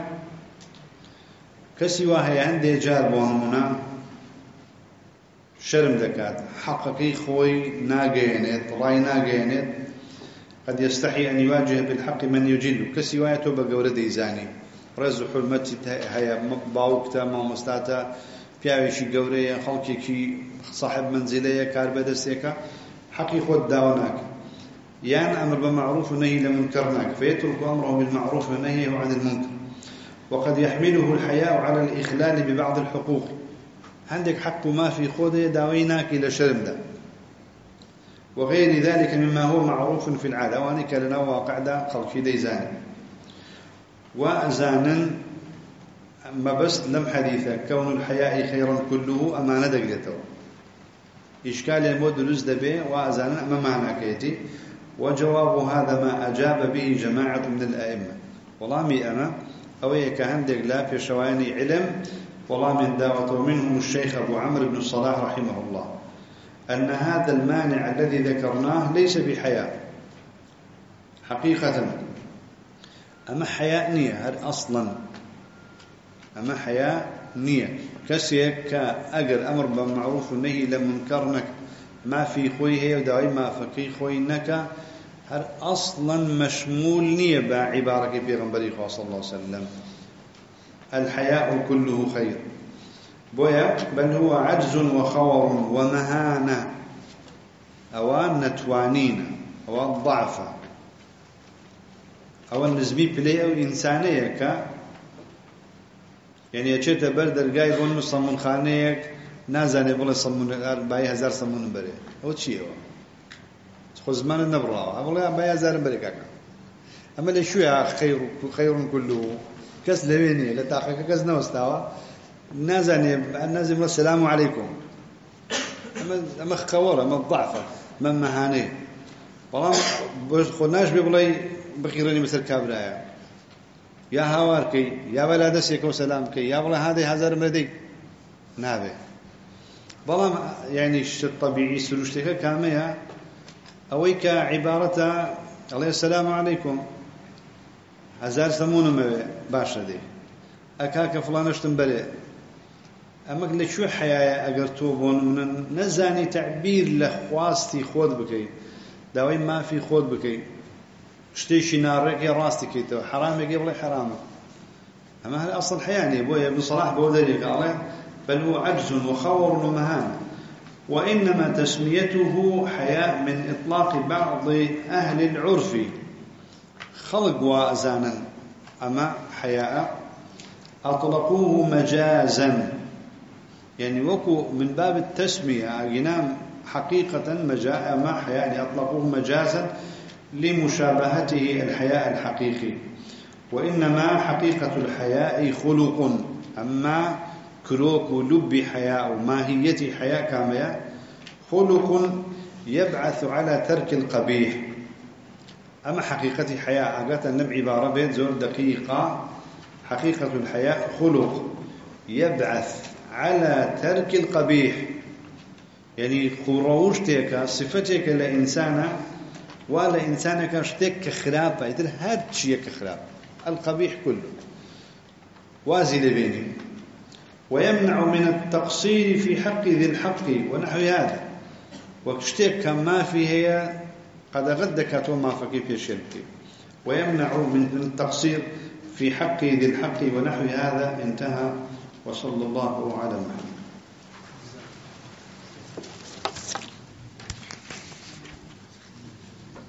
كسوا هي عندي جار ونمنا شرم دكات حققي خوي ناقينت راي ناقينت قد يستحي أن يواجه بالحق من يجله كسوا يتوب قوردي زاني رز حرمتي هي باوكتا ما مستاتا پیاوێکی گەورەیە خەڵکێکی صاحب منزلەیە کاربەدەستێکە حەقی خۆت داوە يان أمر بالمعروف ونهي لمنكر فيترك أمره بالمعروف ونهيه عن المنكر وقد يحمله الحياء على الإخلال ببعض الحقوق عندك حق ما في خوده داويناك إلى شرم ده وغير ذلك مما هو معروف في العادة وانك لنا واقع ده خلقي ديزان وأزانا ما بس لم حديثة كون الحياء خيرا كله أمانة دقلته إشكال يمود لزد به وأزانا أما معنى كيتي وجواب هذا ما أجاب به جماعة من الأئمة والله مي أنا أو كهندق لا في شواني علم والله من دعوة ومنهم الشيخ أبو عمرو بن الصلاح رحمه الله أن هذا المانع الذي ذكرناه ليس بحياء حقيقة أما حياء نية هل أصلا أما حياء نية كسيك كأجر أمر بالمعروف والنهي لمنكرنك ما في خويه وداعي ما فكي خوينك هل أصلا مشمول نية بعبارة في غنبري صلى الله عليه وسلم الحياء كله خير بويا بل هو عجز وخور ومهانة أو نتوانين أو ضعف أو النسبي بلي أو إنسانية ك يعني أشيت برد الجاي بون مصمم خانيك نازانێ بڵێ سەمون بای هەزار سەمونم بەرێ ئەوە چیەوە خۆ زمانت نەبڕاوە بڵێ بای هەزارم بەرێ کاکە ئەمە لە شوێ خەیڕ کولو کەس لەوێ نییە لە تاقەکە کەس نەوەستاوە نازانێ نازانێ بڵێ سەلام عەلەیکوم ئەمە خەوەڕە ئەمە ضعفە ئەمە مەهانەیە بەڵام خۆ ناشبێ بڵێ بخیڕێنی بەسەر کابرایە یا هاوارکەی یا بەلا دەستێکەوە سەلام بکەی یا بڵێ هادەی هەزارم بەدەی نابێ بەڵام یعنی شت طەبیعی سروشتەکە کامەیە ئەوەی کە عیبارەتە ئەڵێ سەلام عەلەیکوم هەزار سەمونم ئەوێ باشە دێ ئەکا کە فڵانەشتم بەرێ ئەمە لەکوێ حەیایە ئەگەر تۆ بۆ من نەزانی تەعبیر لە خواستی خۆت بکەیت داوای مافی خۆت بکەیت شتێکی ناڕێکی ڕاستی کەیتەوە حرامێکی بڵێ حرامە ئەمە هەر ئەسڵ حەیانێ بۆیە ابن صلاح بۆ دەرێکە ئەڵێ بل هو عجز وخور ومهانة وإنما تسميته حياء من إطلاق بعض أهل العرف خلق وأزانا أما حياء أطلقوه مجازا يعني وكو من باب التسمية أجنام حقيقة مجاء ما حياء يعني أطلقوه مجازا لمشابهته الحياء الحقيقي وإنما حقيقة الحياء خلق أما كروك لب حياء وماهية حياء كامية خلق يبعث على ترك القبيح أما حقيقة حياء أقات النبع عبارة بيت زور دقيقة حقيقة الحياء خلق يبعث على ترك القبيح يعني خروجتك صفتك لإنسان ولا إنسانك اشتك خراب يدل هاد شيء كخراب القبيح كله وازي لبيني ويمنع من التقصير في حق ذي الحق ونحو هذا وكشتك كما فيه هي قد غدك وما فكي في الشرك ويمنع من التقصير في حق ذي الحق ونحو هذا انتهى وصلى الله على محمد